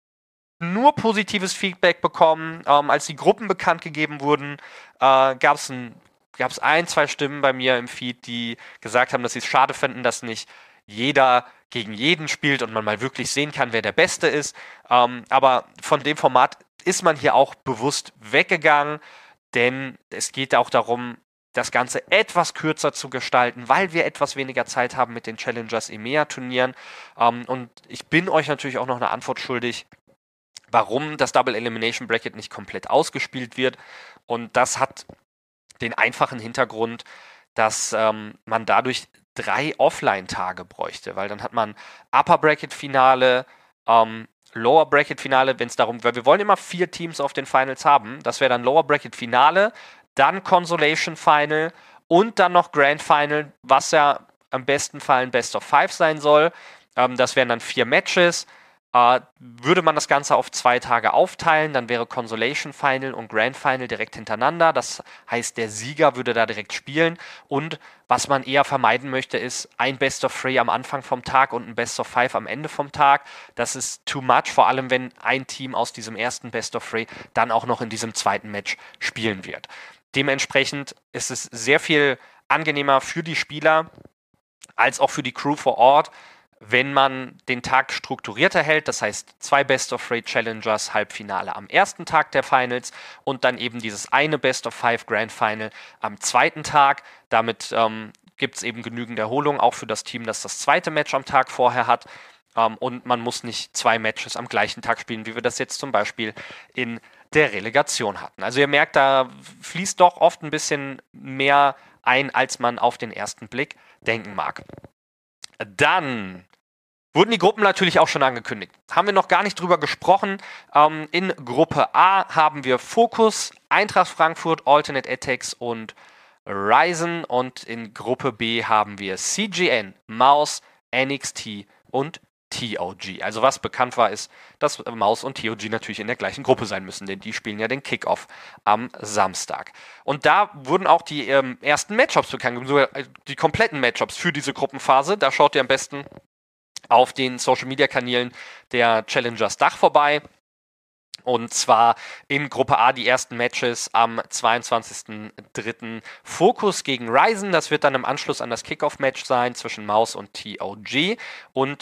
nur positives Feedback bekommen. Ähm, als die Gruppen bekannt gegeben wurden, äh, gab es ein, gab's ein, zwei Stimmen bei mir im Feed, die gesagt haben, dass sie es schade finden, dass nicht jeder gegen jeden spielt und man mal wirklich sehen kann, wer der Beste ist. Ähm, aber von dem Format ist man hier auch bewusst weggegangen. Denn es geht auch darum, das Ganze etwas kürzer zu gestalten, weil wir etwas weniger Zeit haben mit den Challengers E M E A-Turnieren. Ähm, und ich bin euch natürlich auch noch eine Antwort schuldig, warum das Double Elimination Bracket nicht komplett ausgespielt wird. Und das hat den einfachen Hintergrund, dass ähm, man dadurch drei Offline-Tage bräuchte, weil dann hat man Upper Bracket-Finale, ähm, Lower Bracket Finale, wenn es darum, weil wir wollen immer vier Teams auf den Finals haben. Das wäre dann Lower Bracket Finale, dann Consolation Final und dann noch Grand Final, was ja am besten Fall ein Best of Five sein soll. Ähm, das wären dann vier Matches. Äh, würde man das Ganze auf zwei Tage aufteilen, dann wäre Consolation Final und Grand Final direkt hintereinander. Das heißt, der Sieger würde da direkt spielen. Und was man eher vermeiden möchte, ist ein Best of Three am Anfang vom Tag und ein Best of Five am Ende vom Tag. Das ist too much, vor allem wenn ein Team aus diesem ersten Best of Three dann auch noch in diesem zweiten Match spielen wird. Dementsprechend ist es sehr viel angenehmer für die Spieler als auch für die Crew vor Ort, wenn man den Tag strukturierter hält, das heißt zwei Best of Three Challengers Halbfinale am ersten Tag der Finals und dann eben dieses eine Best of Five Grand Final am zweiten Tag. Damit ähm, gibt es eben genügend Erholung, auch für das Team, das das zweite Match am Tag vorher hat. Ähm, und man muss nicht zwei Matches am gleichen Tag spielen, wie wir das jetzt zum Beispiel in der Relegation hatten. Also ihr merkt, da fließt doch oft ein bisschen mehr ein, als man auf den ersten Blick denken mag. Dann wurden die Gruppen natürlich auch schon angekündigt. Haben wir noch gar nicht drüber gesprochen. Ähm, in Gruppe A haben wir Focus, Eintracht Frankfurt, Alternate Attacks und Ryzen. Und in Gruppe B haben wir C G N, Maus, N X T und T O G. Also was bekannt war, ist, dass Maus und T O G natürlich in der gleichen Gruppe sein müssen, denn die spielen ja den Kickoff am Samstag. Und da wurden auch die ähm, ersten Matchups bekannt, sogar die kompletten Matchups für diese Gruppenphase. Da schaut ihr am besten auf den Social-Media-Kanälen der Challengers Dach vorbei. Und zwar in Gruppe A die ersten Matches am zweiundzwanzigsten dritten Focus gegen Ryzen. Das wird dann im Anschluss an das Kickoff-Match sein zwischen Maus und T O G. Und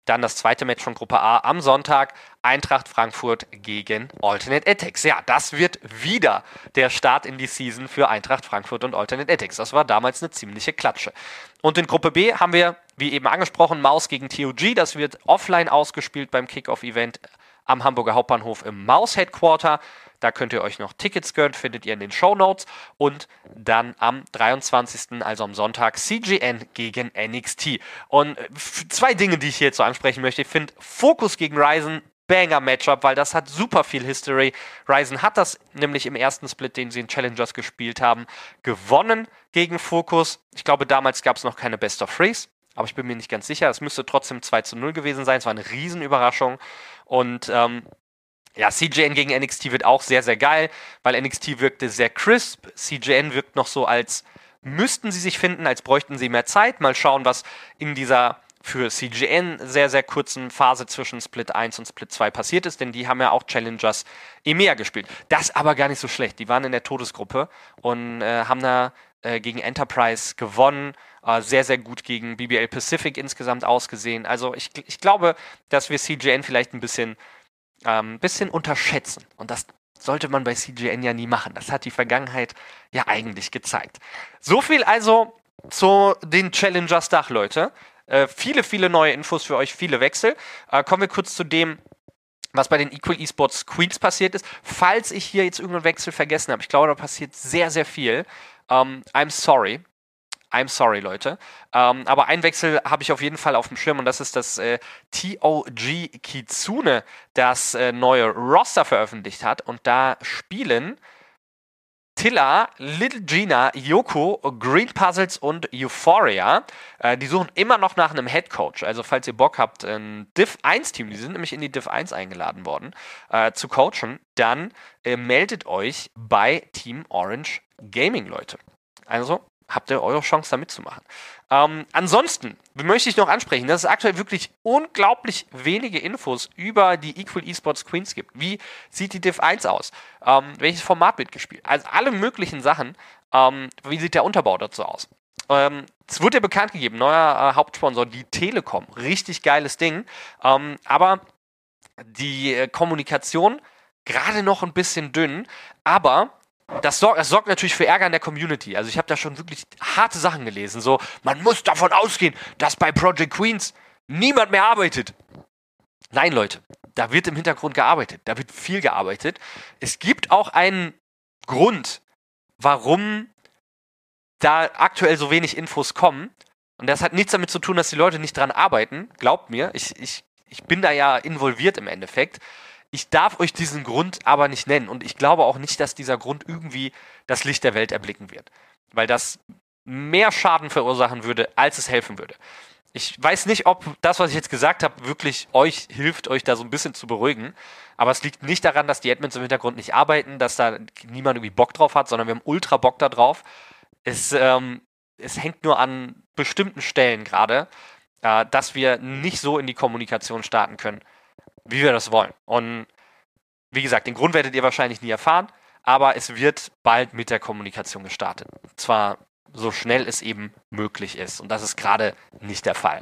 dann das zweite Match von Gruppe A am Sonntag, Eintracht Frankfurt gegen Alternate Attacks. Ja, das wird wieder der Start in die Season für Eintracht Frankfurt und Alternate Attacks. Das war damals eine ziemliche Klatsche. Und in Gruppe B haben wir, wie eben angesprochen, Maus gegen T O G. Das wird offline ausgespielt beim Kickoff-Event am Hamburger Hauptbahnhof im Maus-Headquarter. Da könnt ihr euch noch Tickets gönnen, findet ihr in den Shownotes. Und dann am dreiundzwanzigsten, also am Sonntag, C G N gegen N X T. Und zwei Dinge, die ich hier jetzt so ansprechen möchte. Ich finde Focus gegen Ryzen, Banger-Matchup, weil das hat super viel History. Ryzen hat das nämlich im ersten Split, den sie in Challengers gespielt haben, gewonnen gegen Focus. Ich glaube, damals gab es noch keine Best of Threes, aber ich bin mir nicht ganz sicher. Es müsste trotzdem zwei zu null gewesen sein. Es war eine Riesenüberraschung. Und ähm, ja, C G N gegen N X T wird auch sehr, sehr geil, weil N X T wirkte sehr crisp. C G N wirkt noch so, als müssten sie sich finden, als bräuchten sie mehr Zeit. Mal schauen, was in dieser für C G N sehr, sehr kurzen Phase zwischen Split eins und Split zwei passiert ist, denn die haben ja auch Challengers E M E A gespielt. Das aber gar nicht so schlecht. Die waren in der Todesgruppe und äh, haben da äh, gegen Enterprise gewonnen. Äh, sehr, sehr gut gegen B B L Pacific insgesamt ausgesehen. Also ich, ich glaube, dass wir C G N vielleicht ein bisschen Ähm, bisschen unterschätzen. Und das sollte man bei C G N ja nie machen. Das hat die Vergangenheit ja eigentlich gezeigt. So viel also zu den Challengers-Dach, Leute. Äh, viele, viele neue Infos für euch, viele Wechsel. Äh, kommen wir kurz zu dem, was bei den Equal Esports Queens passiert ist. Falls ich hier jetzt irgendeinen Wechsel vergessen habe, ich glaube, da passiert sehr, sehr viel. Ähm, I'm sorry. I'm sorry, Leute. Ähm, aber einen Wechsel habe ich auf jeden Fall auf dem Schirm und das ist, dass äh, T O G Kitsune das äh, neue Roster veröffentlicht hat und da spielen Tilla, Little Gina, Yoko, Green Puzzles und Euphoria. Äh, die suchen immer noch nach einem Headcoach. Also falls ihr Bock habt, ein Div eins Team, die sind nämlich in die Div eins eingeladen worden, äh, zu coachen, dann äh, meldet euch bei Team Orange Gaming, Leute. Also habt ihr eure Chance, da mitzumachen. Ähm, ansonsten möchte ich noch ansprechen, dass es aktuell wirklich unglaublich wenige Infos über die Equal Esports Queens gibt. Wie sieht die Div eins aus? Ähm, welches Format wird gespielt? Also alle möglichen Sachen. Ähm, wie sieht der Unterbau dazu aus? Ähm, es wurde ja bekannt gegeben, neuer äh, Hauptsponsor, die Telekom. Richtig geiles Ding. Ähm, aber die äh, Kommunikation gerade noch ein bisschen dünn, aber Das sorgt, das sorgt natürlich für Ärger in der Community. Also ich habe da schon wirklich harte Sachen gelesen. So, man muss davon ausgehen, dass bei Project Queens niemand mehr arbeitet. Nein, Leute, da wird im Hintergrund gearbeitet. Da wird viel gearbeitet. Es gibt auch einen Grund, warum da aktuell so wenig Infos kommen. Und das hat nichts damit zu tun, dass die Leute nicht dran arbeiten. Glaubt mir, ich, ich, ich bin da ja involviert im Endeffekt. Ich darf euch diesen Grund aber nicht nennen und ich glaube auch nicht, dass dieser Grund irgendwie das Licht der Welt erblicken wird, weil das mehr Schaden verursachen würde, als es helfen würde. Ich weiß nicht, ob das, was ich jetzt gesagt habe, wirklich euch hilft, euch da so ein bisschen zu beruhigen, aber es liegt nicht daran, dass die Admins im Hintergrund nicht arbeiten, dass da niemand irgendwie Bock drauf hat, sondern wir haben ultra Bock da drauf. Es, ähm, es hängt nur an bestimmten Stellen gerade, äh, dass wir nicht so in die Kommunikation starten können, wie wir das wollen. Und wie gesagt, den Grund werdet ihr wahrscheinlich nie erfahren, aber es wird bald mit der Kommunikation gestartet. Und zwar so schnell es eben möglich ist. Und das ist gerade nicht der Fall.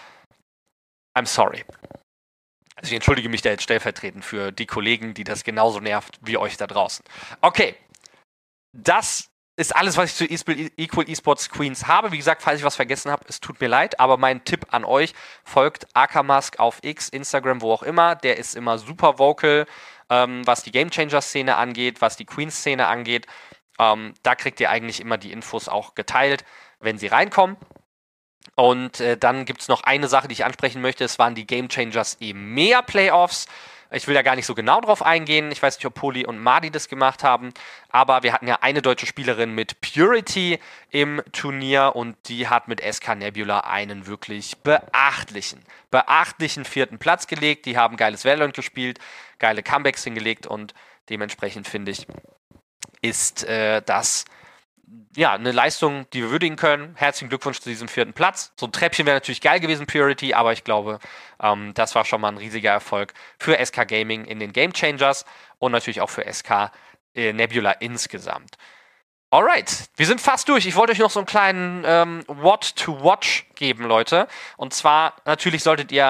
I'm sorry. Also ich entschuldige mich da jetzt stellvertretend für die Kollegen, die das genauso nervt wie euch da draußen. Okay, das ist alles, was ich zu Equal Esports Queens habe. Wie gesagt, falls ich was vergessen habe, es tut mir leid, aber mein Tipp an euch, folgt Akamask auf X, Instagram, wo auch immer. Der ist immer super vocal, ähm, was die Game Changer Szene angeht, was die Queens Szene angeht. Ähm, da kriegt ihr eigentlich immer die Infos auch geteilt, wenn sie reinkommen. Und äh, dann gibt es noch eine Sache, die ich ansprechen möchte. Es waren die Game Changers E M E A Playoffs. Ich will da gar nicht so genau drauf eingehen. Ich weiß nicht, ob Poli und Madi das gemacht haben. Aber wir hatten ja eine deutsche Spielerin mit Purity im Turnier und die hat mit S K Nebula einen wirklich beachtlichen, beachtlichen vierten Platz gelegt. Die haben geiles Valorant gespielt, geile Comebacks hingelegt und dementsprechend finde ich, ist äh, das ja, eine Leistung, die wir würdigen können. Herzlichen Glückwunsch zu diesem vierten Platz. So ein Treppchen wäre natürlich geil gewesen, Purity, aber ich glaube, ähm, das war schon mal ein riesiger Erfolg für S K Gaming in den Game Changers und natürlich auch für S K äh, Nebula insgesamt. Alright, wir sind fast durch. Ich wollte euch noch so einen kleinen ähm, What to Watch geben, Leute. Und zwar, natürlich solltet ihr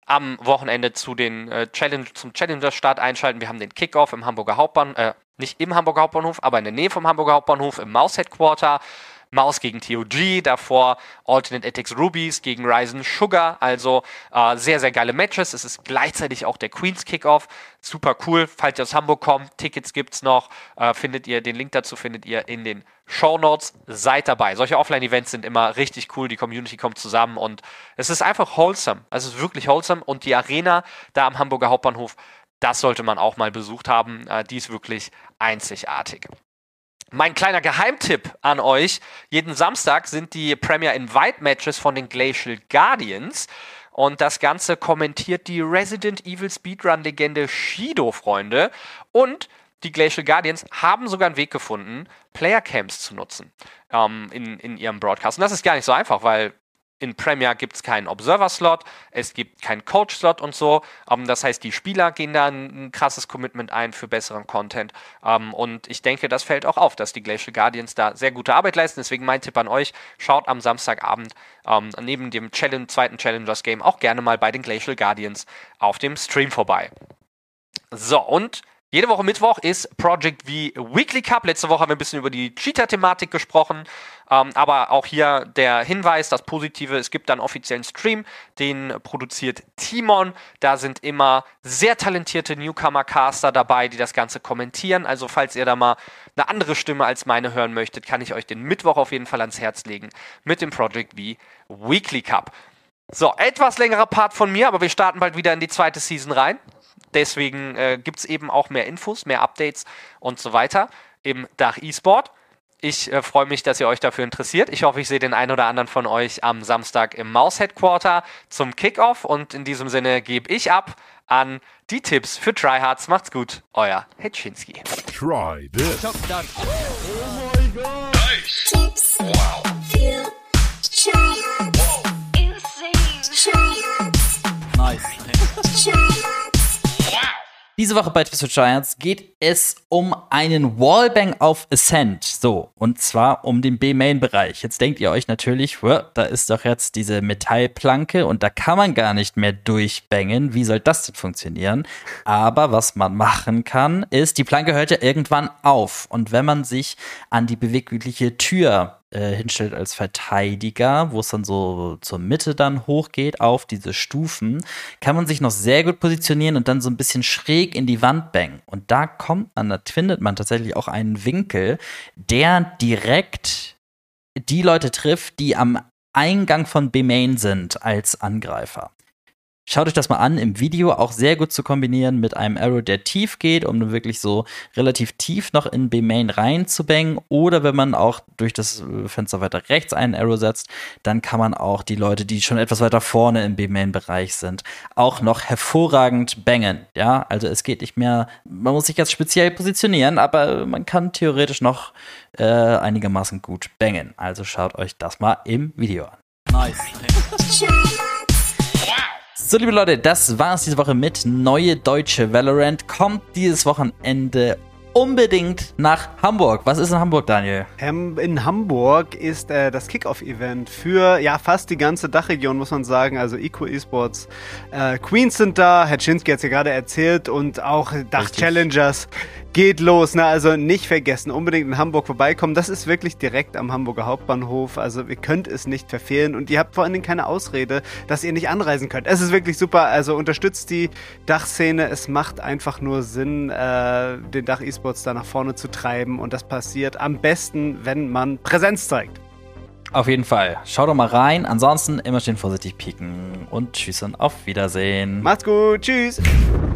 am Wochenende zu den äh, Challenge, zum Challenger-Start einschalten. Wir haben den Kickoff im Hamburger Hauptbahnhof, äh, nicht im Hamburger Hauptbahnhof, aber in der Nähe vom Hamburger Hauptbahnhof im Maus-Headquarter. Maus gegen T O G, davor Alternate Ethics Rubies gegen Ryzen Sugar, also äh, sehr, sehr geile Matches. Es ist gleichzeitig auch der Queens Kickoff, super cool. Falls ihr aus Hamburg kommt, Tickets gibt's noch, äh, findet ihr, den Link dazu findet ihr in den Shownotes. Seid dabei. Solche Offline-Events sind immer richtig cool, die Community kommt zusammen und es ist einfach wholesome. Es ist wirklich wholesome und die Arena da am Hamburger Hauptbahnhof, das sollte man auch mal besucht haben. Äh, die ist wirklich einzigartig. Mein kleiner Geheimtipp an euch, jeden Samstag sind die Premier Invite Matches von den Glacial Guardians und das Ganze kommentiert die Resident Evil Speedrun-Legende Shido, Freunde, und die Glacial Guardians haben sogar einen Weg gefunden, Player-Camps zu nutzen ähm, in, in ihrem Broadcast. Und das ist gar nicht so einfach, weil in Premier gibt es keinen Observer-Slot, es gibt keinen Coach-Slot und so. Um, das heißt, die Spieler gehen da ein, ein krasses Commitment ein für besseren Content. Um, und ich denke, das fällt auch auf, dass die Glacial Guardians da sehr gute Arbeit leisten. Deswegen mein Tipp an euch, schaut am Samstagabend um, neben dem Challenge, zweiten Challengers-Game auch gerne mal bei den Glacial Guardians auf dem Stream vorbei. So, und jede Woche Mittwoch ist Project V Weekly Cup. Letzte Woche haben wir ein bisschen über die Cheater-Thematik gesprochen. Ähm, aber auch hier der Hinweis, das Positive, es gibt dann einen offiziellen Stream, den produziert Timon. Da sind immer sehr talentierte Newcomer-Caster dabei, die das Ganze kommentieren. Also falls ihr da mal eine andere Stimme als meine hören möchtet, kann ich euch den Mittwoch auf jeden Fall ans Herz legen mit dem Project V Weekly Cup. So, etwas längerer Part von mir, aber wir starten bald wieder in die zweite Season rein. Deswegen äh, gibt es eben auch mehr Infos, mehr Updates und so weiter im Dach E-Sport. Ich äh, freue mich, dass ihr euch dafür interessiert. Ich hoffe, ich sehe den einen oder anderen von euch am Samstag im Maus-Headquarter zum Kickoff. Und in diesem Sinne gebe ich ab an die Tipps für Tryhards. Macht's gut, euer Hetschinski. Try this. Oh my God. Nice. Tips. Wow. Für Tryhards. Wow. Insane. Tryhards. Nice. Tryhards. Diese Woche bei Tipps für Giants geht es um einen Wallbang auf Ascent. So, und zwar um den B-Main-Bereich. Jetzt denkt ihr euch natürlich, da ist doch jetzt diese Metallplanke und da kann man gar nicht mehr durchbangen. Wie soll das denn funktionieren? Aber was man machen kann, ist, die Planke hört ja irgendwann auf. Und wenn man sich an die bewegliche Tür äh, hinstellt als Verteidiger, wo es dann so zur Mitte dann hochgeht auf diese Stufen, kann man sich noch sehr gut positionieren und dann so ein bisschen schräg in die Wand bangen. Und da kommt man, da findet man tatsächlich auch einen Winkel, der direkt die Leute trifft, die am Eingang von B-Main sind als Angreifer. Schaut euch das mal an, im Video auch sehr gut zu kombinieren mit einem Arrow, der tief geht, um dann wirklich so relativ tief noch in B-Main reinzubangen. Oder wenn man auch durch das Fenster weiter rechts einen Arrow setzt, dann kann man auch die Leute, die schon etwas weiter vorne im B-Main-Bereich sind, auch noch hervorragend bangen. Ja, also es geht nicht mehr, man muss sich jetzt speziell positionieren, aber man kann theoretisch noch äh, einigermaßen gut bangen. Also schaut euch das mal im Video an. Nice. So, liebe Leute, das war's diese Woche mit Neue Deutsche Valorant. Kommt dieses Wochenende unbedingt nach Hamburg. Was ist in Hamburg, Daniel? In Hamburg ist äh, das Kickoff-Event für ja fast die ganze Dachregion, muss man sagen. Also Eco Esports. Äh, Queens sind da, Hetschinski hat es ja gerade erzählt, und auch Dach-Challengers. Geht los, ne? Also nicht vergessen, unbedingt in Hamburg vorbeikommen. Das ist wirklich direkt am Hamburger Hauptbahnhof. Also ihr könnt es nicht verfehlen und ihr habt vor allen Dingen keine Ausrede, dass ihr nicht anreisen könnt. Es ist wirklich super. Also unterstützt die Dachszene. Es macht einfach nur Sinn, äh, den Dach-E-Sports da nach vorne zu treiben, und das passiert am besten, wenn man Präsenz zeigt. Auf jeden Fall. Schaut doch mal rein. Ansonsten immer schön vorsichtig pieken und tschüss und auf Wiedersehen. Macht's gut. Tschüss.